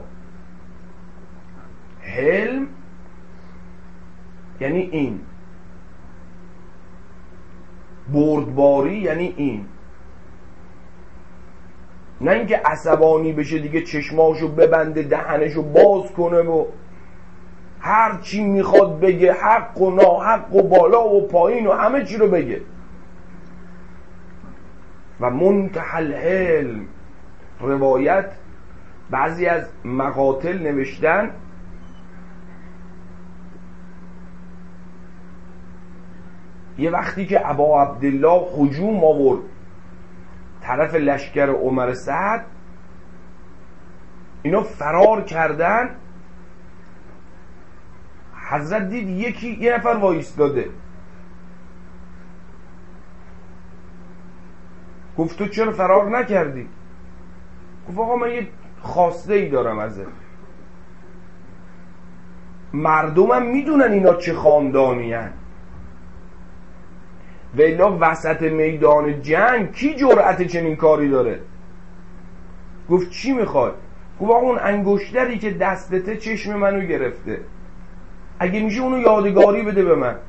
حلم یعنی این، بردباری یعنی این، نه اینکه عصبانی بشه دیگه چشماشو ببنده دهنشو باز کنه و هر چی میخواد بگه، حق و ناحق و بالا و پایین و همه چی رو بگه. و منتهى الحلم، روایت بعضی از مقاتل نوشتن یه وقتی که ابا عبدالله هجوم آورد طرف لشکر عمر سعد، اینا فرار کردن، حضرت دید یه نفر وایستاده، گفت تو چرا فرار نکردی؟ گفت آقا من یه خواسته ای دارم ازت. مردمم میدونن اینا چه خاندانی هن، و الا وسط میدان جنگ کی جرأت چنین کاری داره؟ گفت چی میخواد؟ گفت آقا اون انگشتری که دستته چشم منو گرفته، اگه میشه اونو یادگاری بده به من.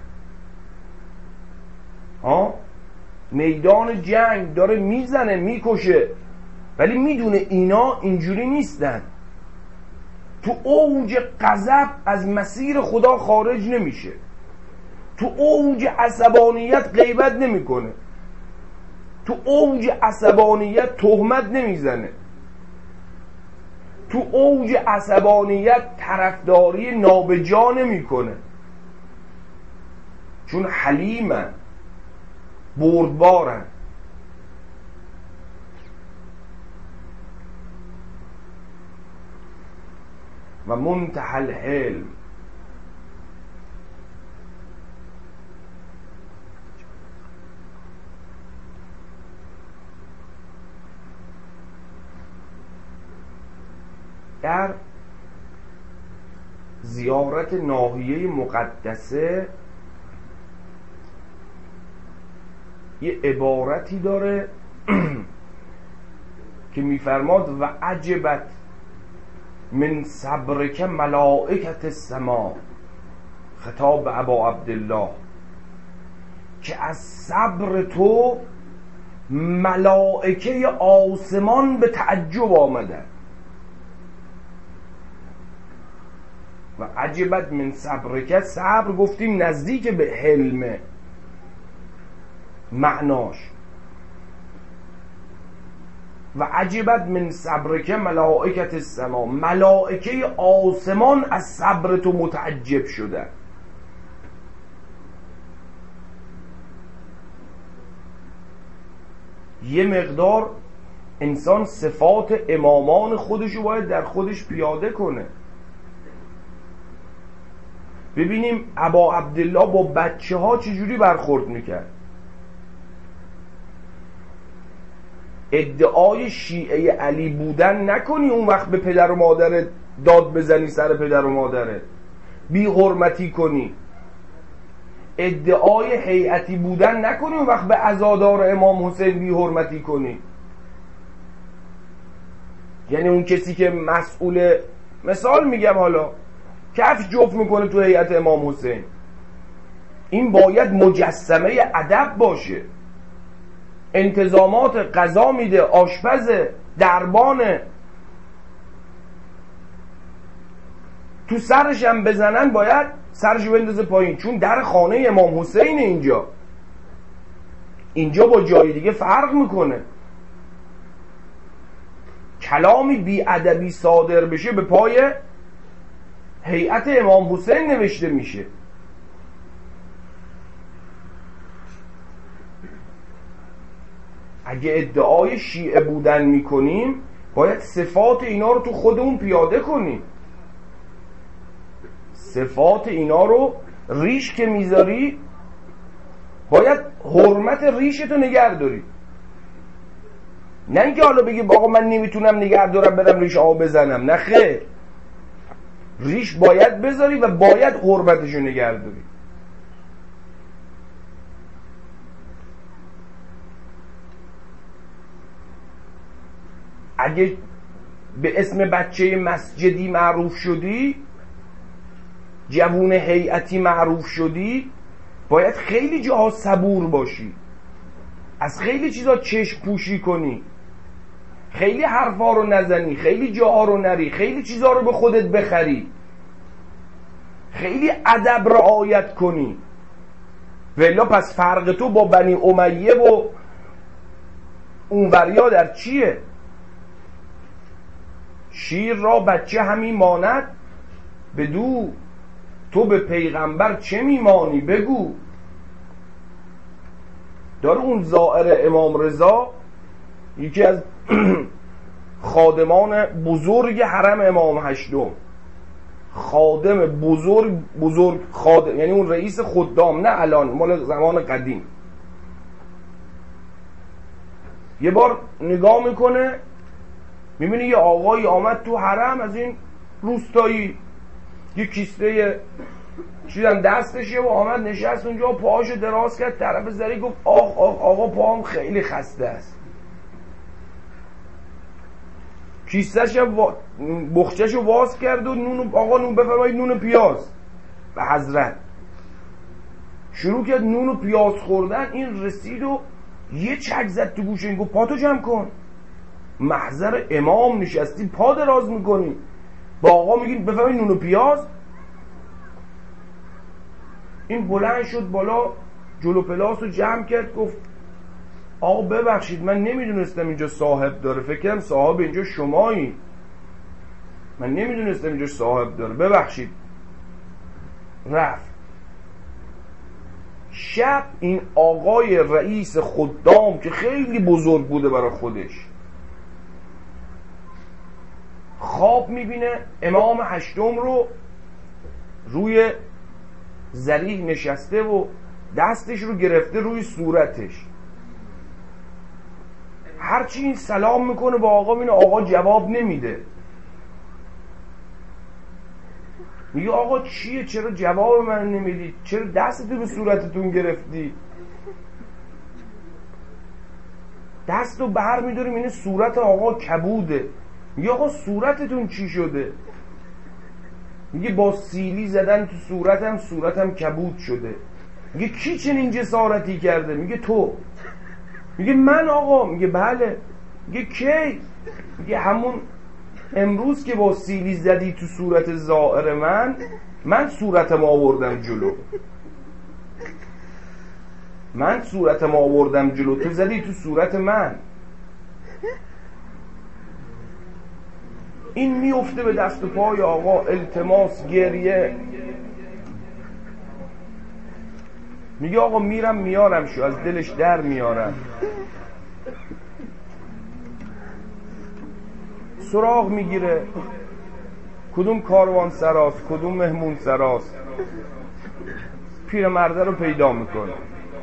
میدان جنگ داره میزنه میکشه، ولی میدونه اینا اینجوری نیستن. تو اوج غضب از مسیر خدا خارج نمیشه، تو اوج عصبانیت غیبت نمیکنه، تو اوج عصبانیت تهمت نمیزنه، تو اوج عصبانیت طرفداری نابجا نمیکنه، چون حلیمن، بردبارن. و منتهى الحلم، در زیارت ناحیه مقدسه یه عبارتی داره که میفرماد و عجبت من صبرک ملائکت السما، خطاب به ابا عبدالله، که از صبر تو ملائکه آسمان به تعجب آمدن. و عجبت من صبرک، صبر گفتیم نزدیک به حلمه معناش. و عجبت من صبرک ملائکت السما، ملائکه آسمان از صبر تو متعجب شدن. یه مقدار انسان صفات امامان خودشو باید در خودش پیاده کنه. ببینیم ابا عبدالله با بچه ها چجوری برخورد میکرد. ادعای شیعه علی بودن نکنی اون وقت به پدر و مادرت داد بزنی سر پدر و مادرت، بی حرمتی کنی. ادعای هیئتی بودن نکنی اون وقت به عزادار امام حسین بی حرمتی کنی. یعنی اون کسی که مسئول، مثال میگم حالا، کفش جفت میکنه تو هیئت امام حسین، این باید مجسمه ادب باشه، انتظامات غذا میده، آشپز، دربانه، تو سرش هم بزنن باید سرشو بندازه پایین، چون در خانه امام حسین اینجا با جای دیگه فرق میکنه. کلامی بی ادبی صادر بشه به پای هیئت امام حسین نوشته میشه. اگه ادعای شیعه بودن میکنیم باید صفات اینا رو تو خودمون پیاده کنیم. صفات اینا رو ریش که میذاری باید حرمت ریشتو نگه داری. نه اینکه حالا بگی آقا من نمیتونم نگه دارم برم ریش آقا بزنم. نه خیر، ریش باید بذاری و باید حرمتشو نگه داری. اگه به اسم بچه مسجدی معروف شدی، جوون هیئتی معروف شدی، باید خیلی جاها صبور باشی، از خیلی چیزا چشم پوشی کنی، خیلی حرفا رو نزنی، خیلی جاها رو نری، خیلی چیزا رو به خودت بخری، خیلی ادب رعایت کنی. ولی پس فرق تو با بنی امیه و اونوریا در چیه؟ شیر را بچه همی ماند بدو، تو به پیغمبر چه میمانی بگو. داره اون زائر امام رضا، یکی از خادمان بزرگ حرم امام هشتم، خادم بزرگ خادم، یعنی اون رئیس خدام، نه الان، مال زمان قدیم. یه بار نگاه میکنه میبینی یه آقایی آمد تو حرم از این روستایی، یه کیسه چیدم دستشه و آمد نشست اونجا، پاهاشو دراز کرد طرف زری، گفت آخ آقا پاهم خیلی خسته است. کیسه‌ش بخچه‌شو واز کرد و آقا نون بفرمایید، نون پیاز به حضرت. شروع کرد نون و پیاز خوردن. این رسید و یه چک زد تو گوشه این، گفت پاتو جمع کن، محضر امام نشستی پا دراز میکنی، با آقا میگین بفرمایید نون و پیاز. این بلند شد بالا، جلو پلاس رو جمع کرد، گفت آقا ببخشید من نمیدونستم اینجا صاحب داره، فکر کردم صاحب اینجا شمایی، من نمیدونستم اینجا صاحب داره، ببخشید. رفت. شب این آقای رئیس خدام که خیلی بزرگ بوده برای خودش، خواب میبینه امام هشتم رو روی ذریح نشسته و دستش رو گرفته روی صورتش. هرچی این سلام میکنه با آقا، اینه آقا جواب نمیده. میگه آقا چیه، چرا جواب من نمیدی، چرا دستتو به صورتتون گرفتی؟ دستو بر میداریم اینه صورت آقا کبوده. میگه آقا صورتتون چی شده؟ میگه با سیلی زدن تو صورتم کبود شده. میگه کی چنین جسارتی کرده؟ میگه تو. میگه من آقا؟ میگه بله. میگه کی؟ میگه همون امروز که با سیلی زدی تو صورت زائر من صورتم آوردم جلو، من صورتم آوردم جلو، تو زدی تو صورت من. این میفته به دست و پای آقا، التماس، گریه. میگه آقا میرم میارم شو، از دلش در میارم. سراغ میگیره کدوم کاروان سراست، کدوم مهمون سراست، پیرمرده رو پیدا میکنه.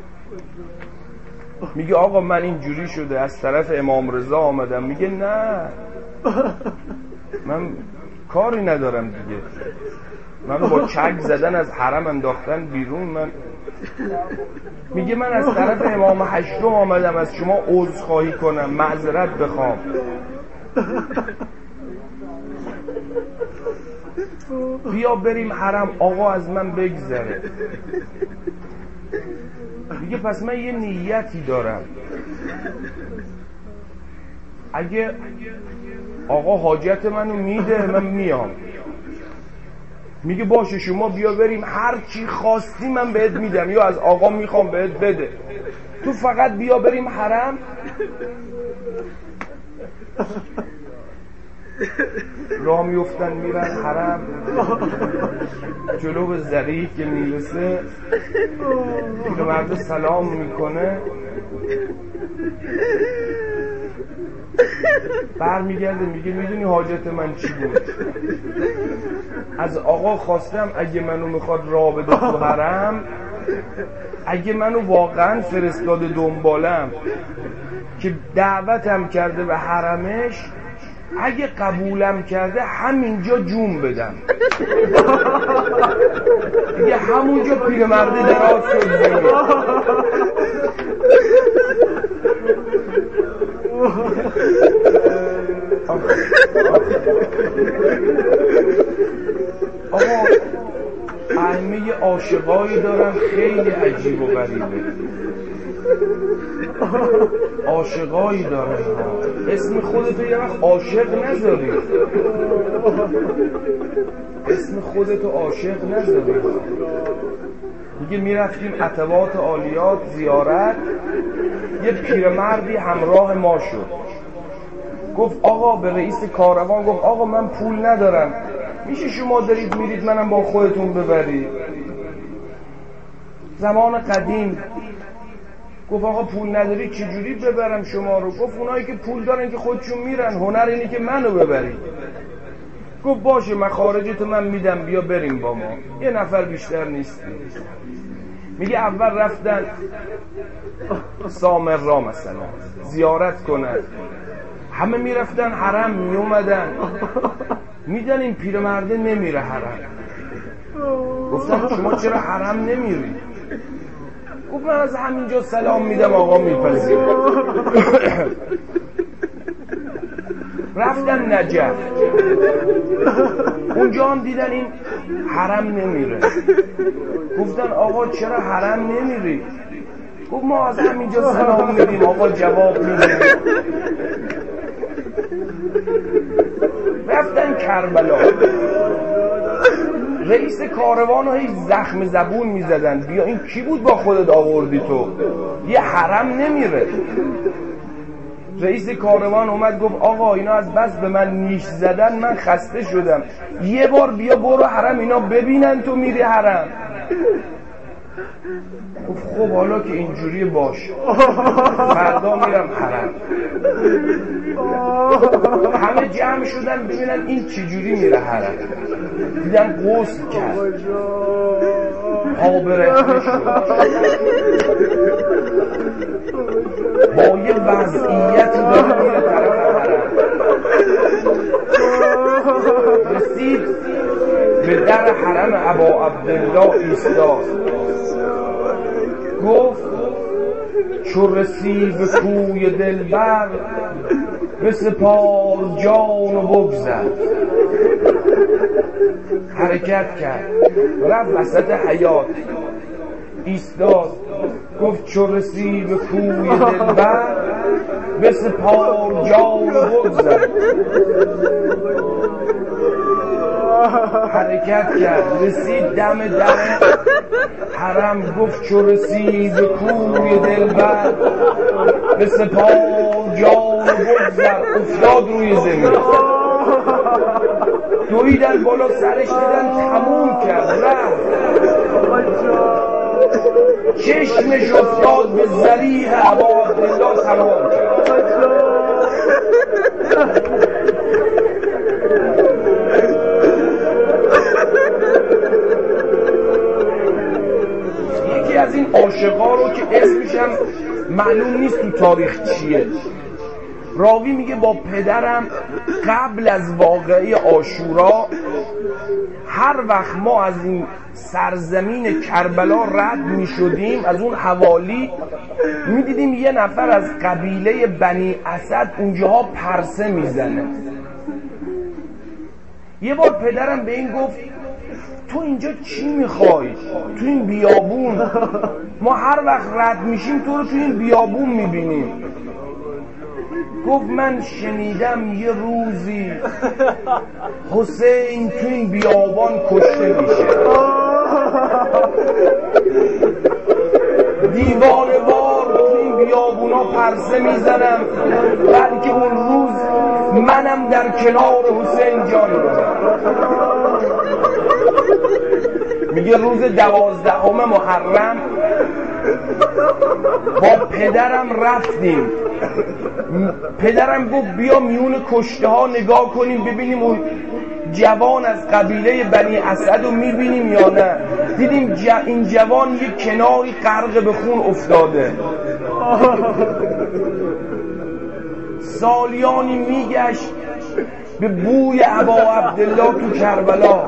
میگه آقا من اینجوری شده، از طرف امام رضا آمدم. میگه نه من کاری ندارم دیگه، من با چک زدن از حرم انداختن بیرون. من میگه من از طرف امام هشتم آمدم از شما عذرخواهی کنم، معذرت بخوام. بیا بریم حرم، آقا از من بگذره. میگه پس من یه نیتی دارم، اگه آقا حاجت منو میده من میام. میگه باشه شما بیا بریم، هر چی خواستی من بهت میدم، یا از آقا میخوام بهت بده، تو فقط بیا بریم حرم. راه میفتن میرن حرم، جلو به ذریح که میرسه پیرمرد سلام میکنه. برمیگرده میگه میدونی حاجت من چی بود؟ از آقا خواستم اگه منو میخواد راه بده تو حرم، اگه منو واقعا فرستاده دنبالم که دعوتم کرده به حرمش، اگه قبولم کرده همینجا جون بدم. دیگه همونجا پیرمرده دراز شد زمین. آقا ائمه عاشقایی دارن خیلی عجیب و غریبه، عاشقایی دارن. اسم خودتو یه وقت عاشق نذاری، اسم خودتو عاشق نذاری. میگه میرفتیم عتبات عالیات زیارت، یه پیرمردی همراه ما شد، گفت آقا به رئیس کاروان، گفت آقا من پول ندارم، میشه شما دارید میرید منم با خودتون ببرید؟ زمان قدیم گفت آقا پول نداری چجوری ببرم شما رو؟ گفت اونایی که پول دارن که خودشون میرن، هنر اینه که منو ببری. گفت باشه مخارجتو من میدم، بیا بریم با ما، یه نفر بیشتر نیستیم. میگه اول رفتن سامرا مثلا زیارت کنن، همه میرفتن حرم میومدن، میدن این پیرمرده نمیره حرم. گفتن شما چرا حرم نمیری؟ گفت من از همینجا سلام میدم آقا میپذیر. رفتن نجف، اونجا هم دیدن این حرم نمیره. گفتن آقا چرا حرم نمیری؟ گفت ما از همینجا سلام میدیم آقا جواب میدیم. رفتن کربلا، رئیس کاروان رو هی زخم زبون میزدن، بیا این کی بود با خودت آوردی تو؟ یه حرم نمیره. رئیس کاروان اومد گفت آقا اینا از بس به من نیش زدن من خسته شدم، یه بار بیا برو حرم اینا ببینن تو میری حرم. گفت خب حالا که اینجوری باش، فردا میرم حرم. همه جمع شدن ببینن این چجوری میره حرم. دیدن غسل کرد، آبرهنه شد، با یه وضعیتی داره میره طرف حرم. رسید به در حرم ابا عبدالله ایستاد، گفت چو رسید به کوی دلبر، بسپار جان و بگذر. حرکت کرد، رفت وسط حیاط ایستاد، گفت چو رسید به کوی دلبر، بسپار جان و بگذر. حرکت کرد، رسید دم در حرم، گفت چو رسید به کوی دلبر، به سپاه جان بگذر. افتاد روی زمین، دویدن بالا سرش، دیدن تموم کرد، رفت. چشمش افتاد به ذریح ابا عبدالله، تمام کرد. یکی از این عاشقا رو که اسمش هم معلوم نیست تو تاریخ چیه، راوی میگه با پدرم قبل از واقعه عاشورا هر وقت ما از این سرزمین کربلا رد میشدیم، از اون حوالی میدیدیم یه نفر از قبیله بنی اسد اونجاها پرسه میزنه. یه بار پدرم به این گفت تو اینجا چی میخوای؟ تو این بیابون ما هر وقت رد میشیم تو رو تو این بیابون میبینیم. گفت من شنیدم یه روزی حسین تو این بیابان کشته میشه، دیوانه وار تو این بیابونا پرسه میزنم، بلکه اون روز منم در کنار حسین جان بدم. میگه روز 12 محرم با پدرم رفتیم، پدرم گفت بیا میون کشته ها نگاه کنیم ببینیم اون جوان از قبیله بنی اسد رو میبینیم یا نه. دیدیم این جوان یک کناری غرق به خون افتاده. سالیانی میگشت به بوی ابا عبدالله تو کربلا.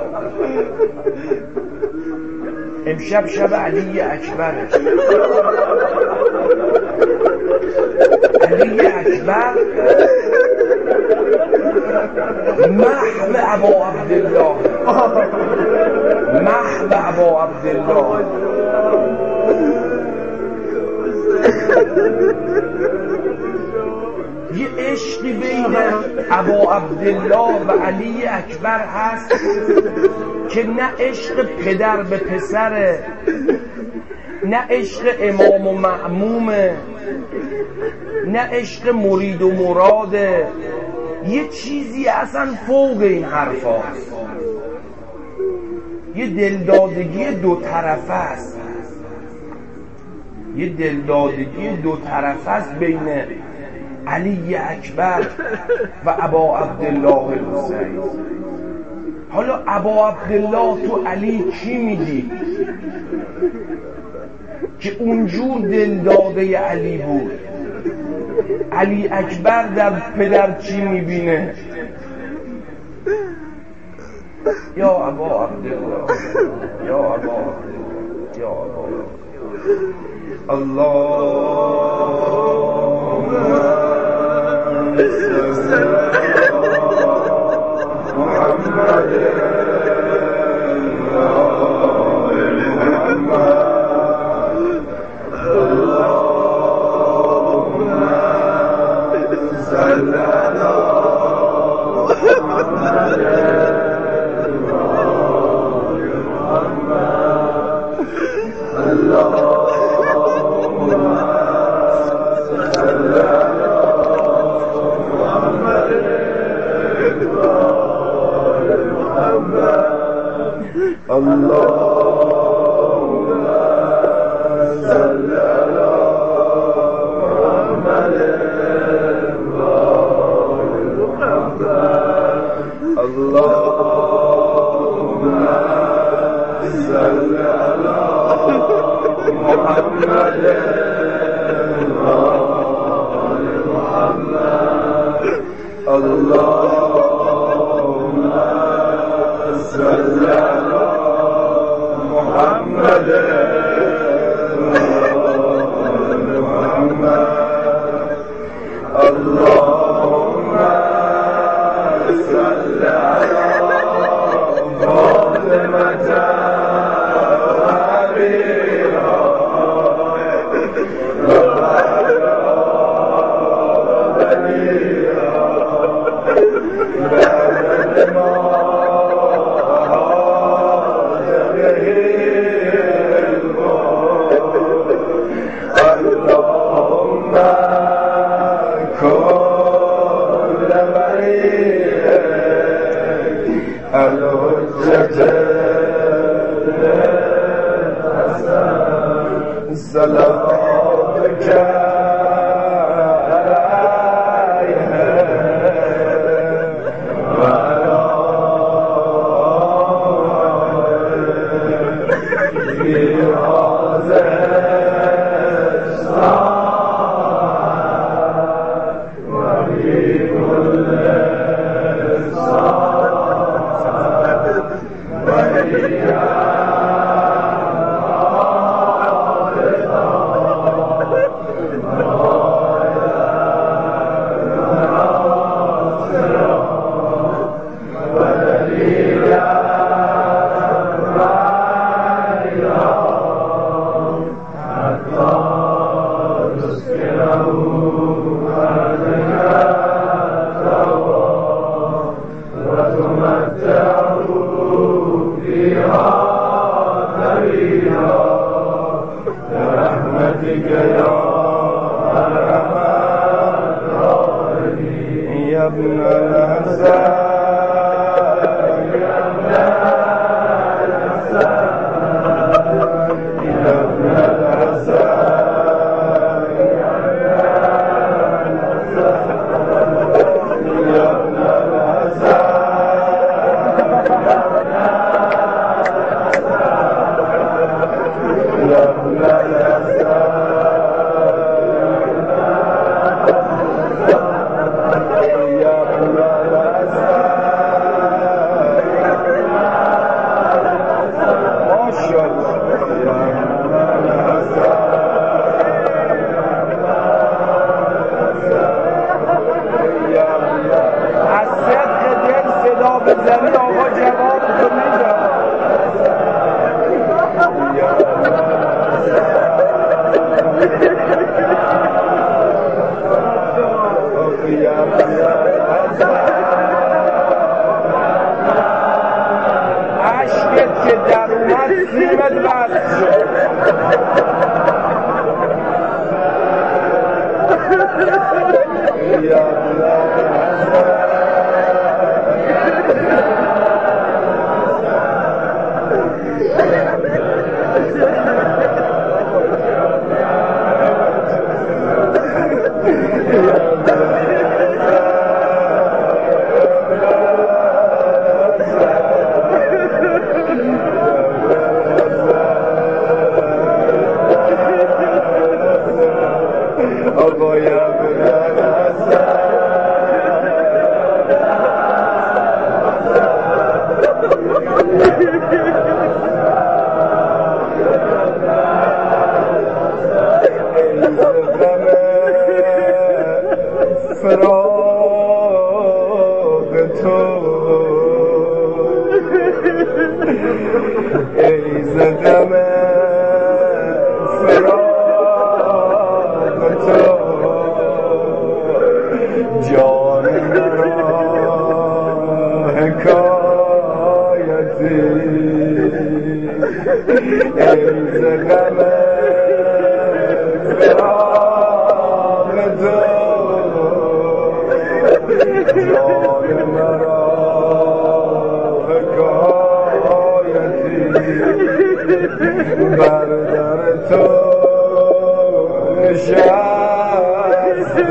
امشب شب علی اکبره. علی اکبر محو ابا عبدالله، محو ابا عبدالله. یه عشقی بین ابا عبدالله و علی اکبر هست که نه عشق پدر به پسره، نه عشق امام و مأمومه، نه عشق مرید و مراده. یه چیزی اصلا فوق این حرف هست، یه دلدادگی دو طرفه است، یه دلدادگی دو طرفه است بین علی اکبر و ابا عبدالله الحسین. حالا ابا عبدالله تو علی چی میگی که اونجور دلداده علی بود؟ علی اکبر در پدر چی میبینه؟ یا ابا عبدالله، یا ابا عبدالله، یا ابا اللهم صل محمد بزنی آقا جواب تو میدم. عشقت که در اومد سیمت بست شد. فراق تو ای زدم فراق تو جان مرا حکایتی ای زدم فراق تو جان مرا حکایتی بر در تو نشستم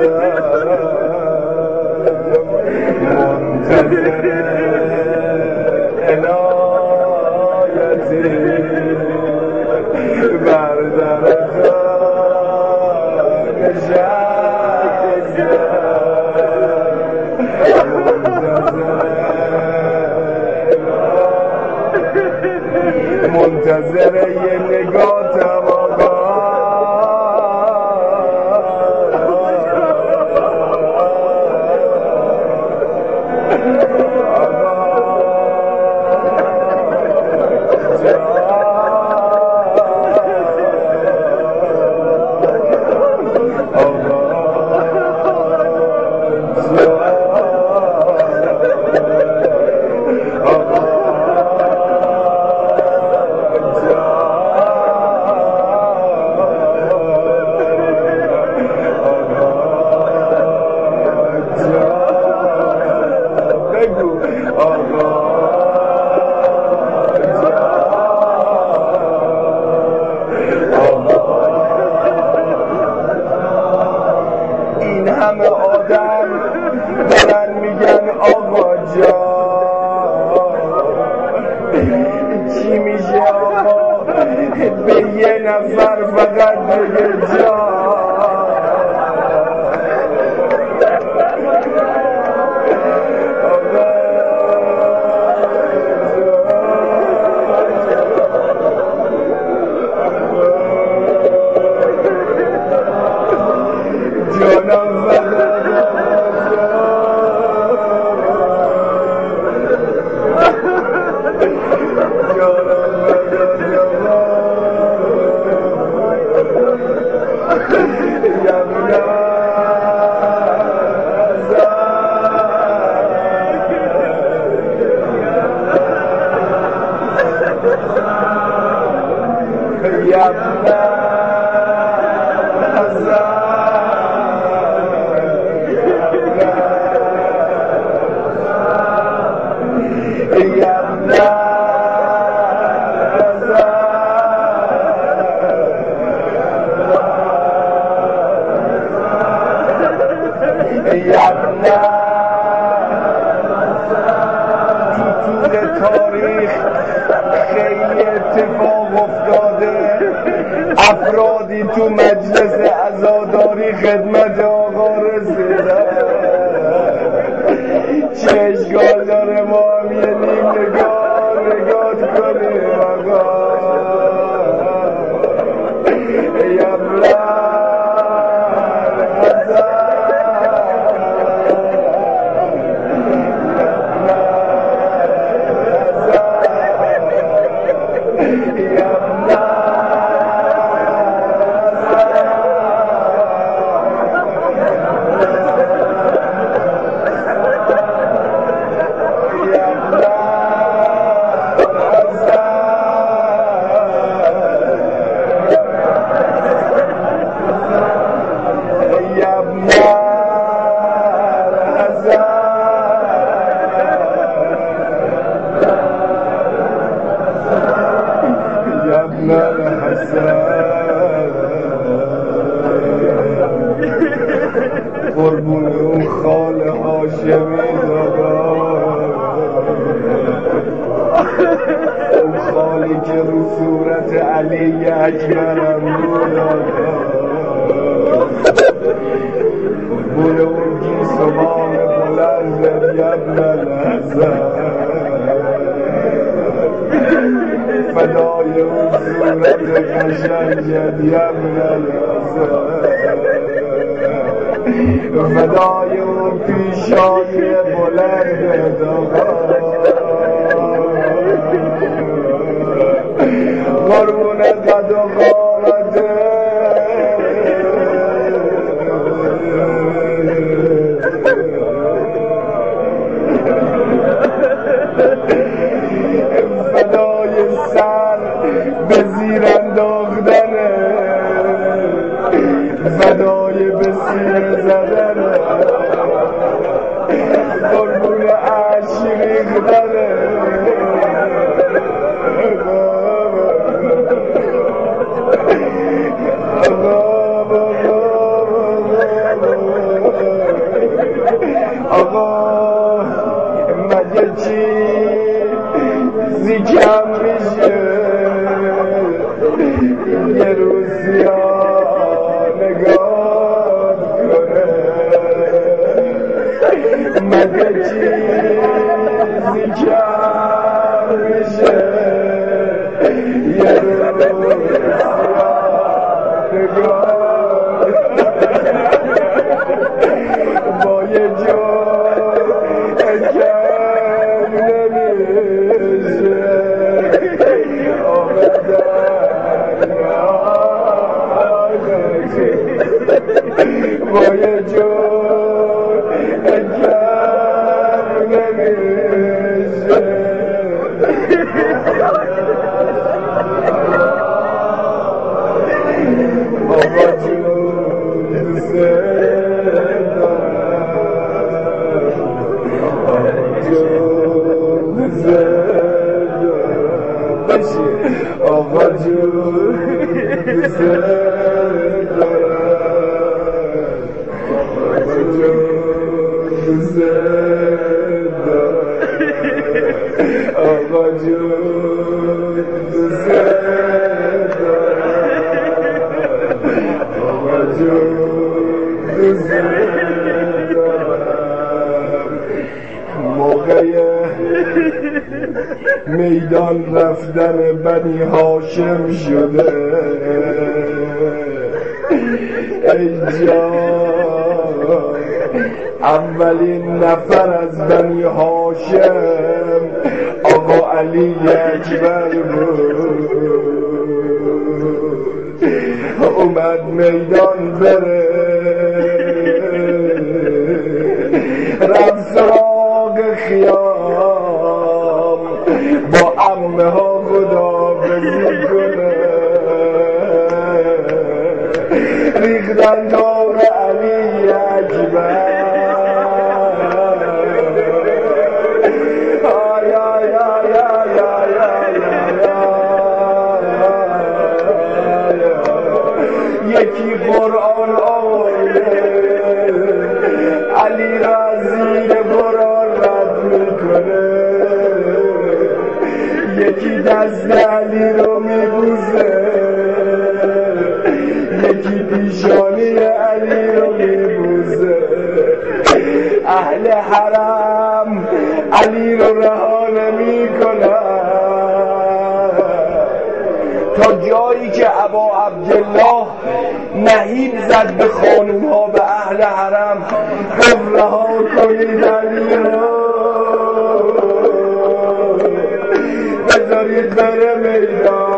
منتظر عنایتی بر در تو منتظر یه نگاهتم آقا این همه آدم دارن میگن آقا جان چی میشه آقا به یه نفر فقط بگه جان تاریخ خیلی اتفاق افتاده افرادی تو مجلس عزاداری خدمت آقا رسیدن، چه اشکال داره ما هم یه نیم نگاه کنیم آقا. قربون اون خال هاشمی دادا، اون خالی که رو صورت علی اکبرم بود دادا، قربون اون گیس و بام بلند یبن الحسن، فدای اون صورت قشنگت یبن الحسن، فدای اون پیشانی بلند آقا، قربون قد و قامته فدای سر به زیر انداختنه، فدای به سینه زدنه، قربون عشق ریختنه، آقا مگه چیزی کم میشه یه روز یا نگاه کنه، مگه چیزی کم میشه یه روز یا نگاه با یه جور کم نمیشه با یه جور کم نمیشه آقا جون آقا جون آقا جون موقع میدان رفتن بنی هاشم شده، ای جان اولین نفر از بنی هاشم آقا علی اکبر بود، اومد میدان بره، رفت سراغ خیام با عمه ها خداحافظی کنه، ریختن دور علی اکبر، آی آی آی آی آی آی، یکی قرآن آورده علی را زیر قرآن رد میکنه، یکی دست علی رو میبوسه، حرم علی رو رها نمی کنم تا جایی که ابا عبدالله نهیب زد به خانوم ها به اهل حرم گفت رها کنید علی رو بذارید بره میدان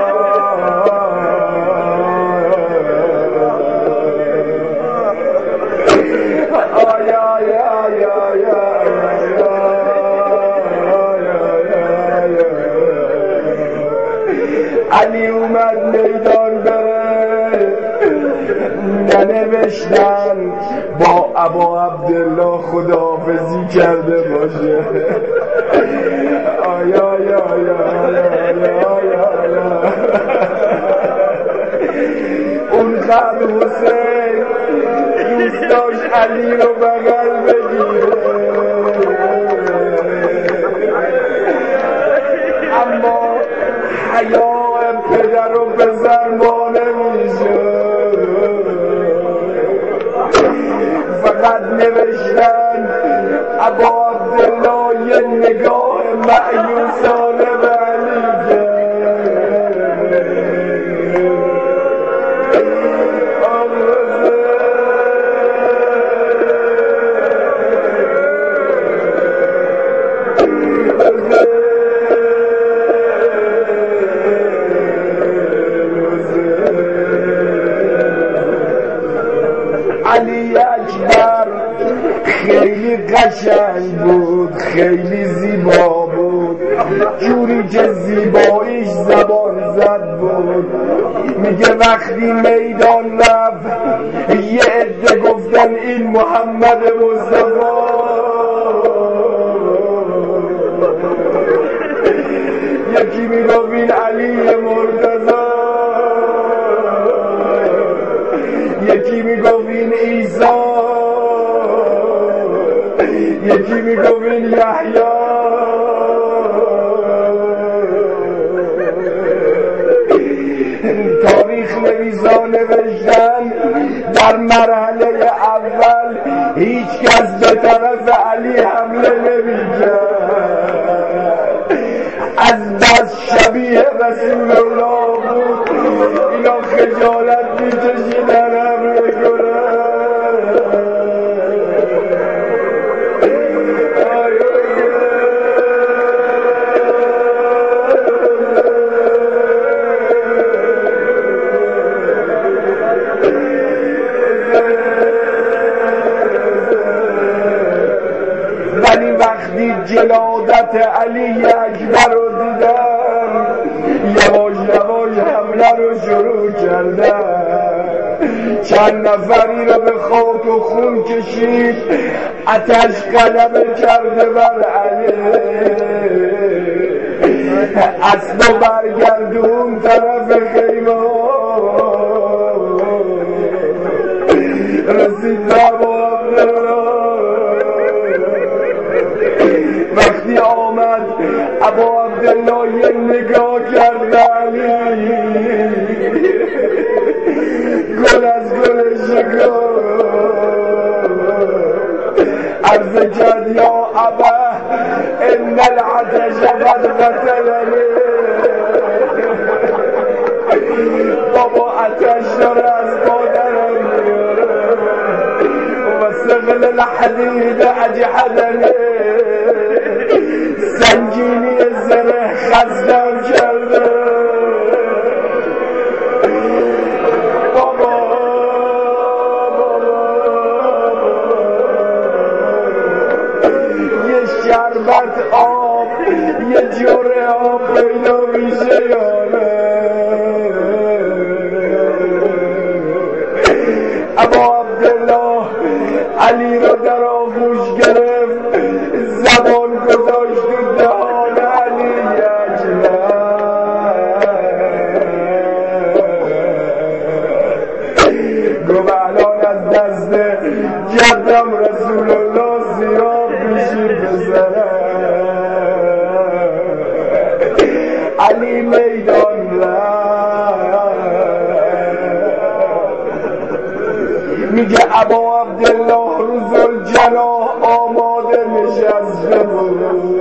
علی اومد میدان بره ننوشتن با ابا عبدالله خداحافظی کرده باشه آیا یا اون خب حسین دوست داشت علی رو بغل بگیره اما حیا پدر و پسر مانع میشه فقط نوشتن ابا عبدالله یه نگاه مأیوسانه به علی علی اکبر خیلی قشنگ بود خیلی زیبا بود جوری که زیباییش زبان زد بود میگه وقتی میدان رفت یه عده گفتن این محمد مصطفی یکی میگفت این علی مرتضی یکی میگفت این عیسی یکی میگفت این یحیی تاریخ نویسان نوشتن در مرحله اول هیچ کس به طرف علی حمله نمی‌کرد از بس شبیه رسول الله بود اینا خجالت می‌کشیدن حمله کنن ولی وقتی جلادت علی اکبر رو دیدن یواش یواش حمله رو شروع کردن چند نفری رو به خاک و خون کشید آتش غلبه کرده بر علی اسب و برگردون طرف خیمه رسید ابا وقتی آمد ابا عبدالله یه نگاه کرد علی گل از گل شکر عرض کرد یا ابا ان العطش قد قتلنی بابا آتش داره از مادرم میاره و سقل الحدید اجحدنی سنگینی زره خستم کرده بابا یه شربت آب یه جوره آب پیدا میشه یا نه ابا عبدالله علی رو در آغوش گرفت زبان گذاشت تو دهان علی اکبر گفت الان از دست جدم رسول الله زیاد میشی بزنم علی میدان میگه ابا عبدالله روز الجناح آماده نشسته بود.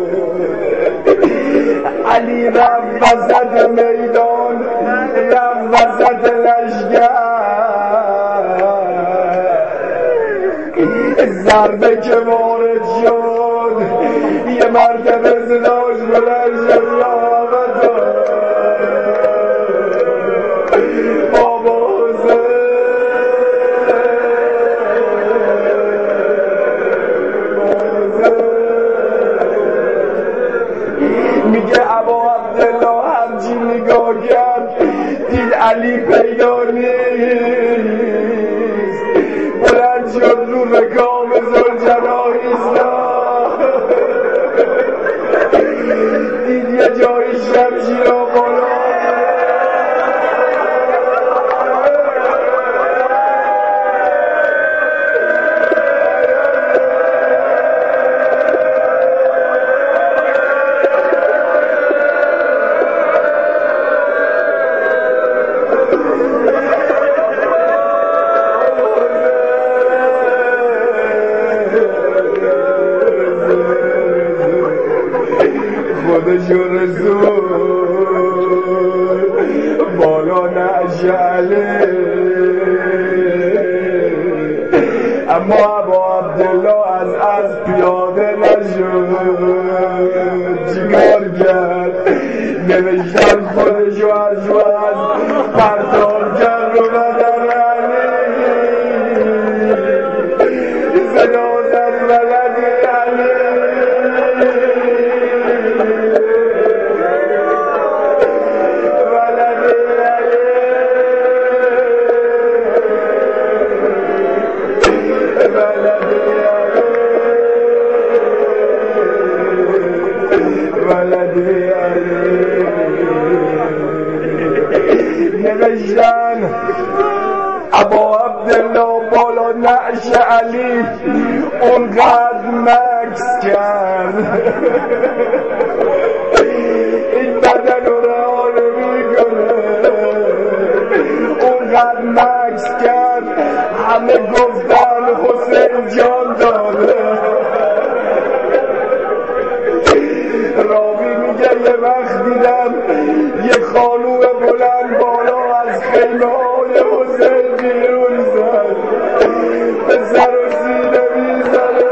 علی رفت وسط میدان، رفت وسط لشگر، ضربه که وارد شد یه مرتبه صداش بلند شد بابا حسین. میگه ابا عبدالله همچی نگاه کرد دید علی پیدا نیست، بلند شد رو مقام ذوالجلال ایستاد، دید یه جای شمشیر را بالا خودش رسول بالا نشعله. اما ابا عبدالله از پیاده نشد، چیکار کرد؟ نوشتن خودشو از پرتاب کرد رو بدن علی، صدا زد ولد علی، نوشتن ابا عبدالله بالا نعش علی اونقدر مکس کرد این بدن رو رها نمی‌کنه، اونقدر مکس کرد همه گفتن حسین جان داده. راوی میگه یه وقت دیدم یه خانوم بلند بالا از خیمه های حسین بیرون زد، به سر و سینه میزنه،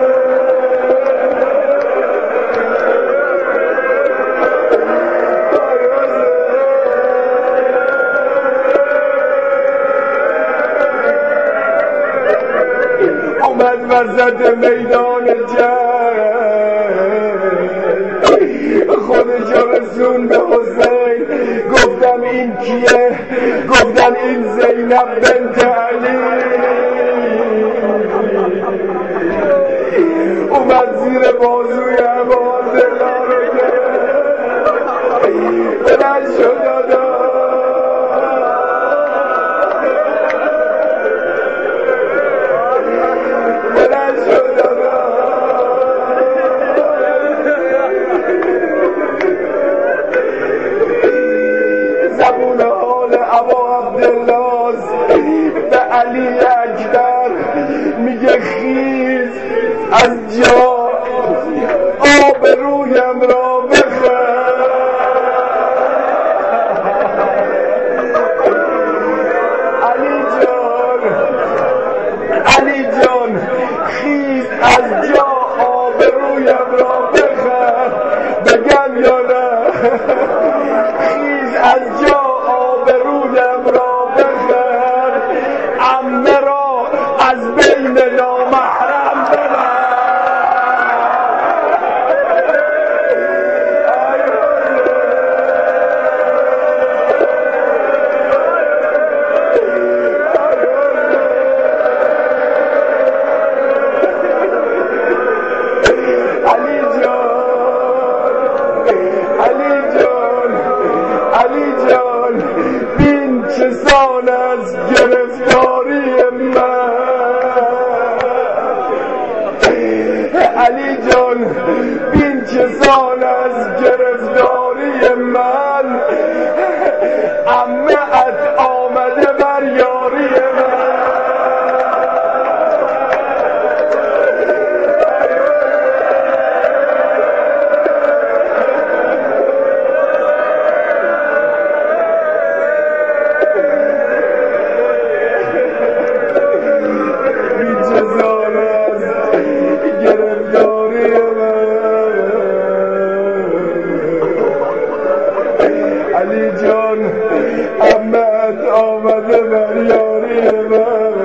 اومد وسط میدان جنگ، خودش رسون به حسین، گفتم این کیه؟ گفتم این زینب بنت علی. اومد زیر بازوی ابا عبدالله رو گرفت، بلند شد دادا، بلند شد دادا، زبون حال ابا عبدالله به علی اکبر میگه خیز از جا آب رویم را بخور. علی جان خیز از جا آب رویم را بخور، بگم یا نه؟ خیز از جا آب رویم را بخور، عمه را از بین نامحرم ببر. علی جان بین چه سان از گرفتاری من، علی جان بین چه سان از گرفتاری من، عمه ات آمده بر یاری من. آمده بر یاری من،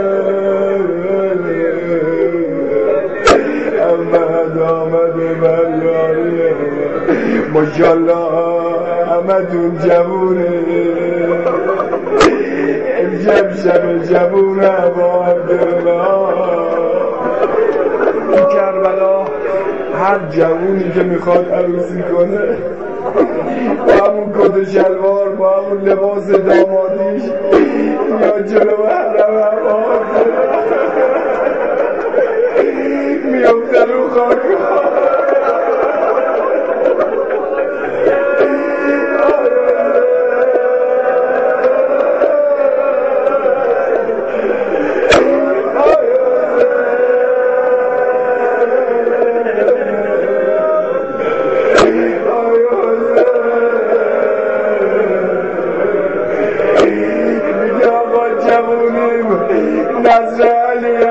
احمد آمده بر یاری من. ماشاءالله همتون جوونه، امشب شب جوونه با عبدالله. تو کربلا هر جوونی که میخواد عروسی کنه با همون کت و شلوار، با همون لباس دامادیش یا جلو حرم میفته رو خاک. نظر علی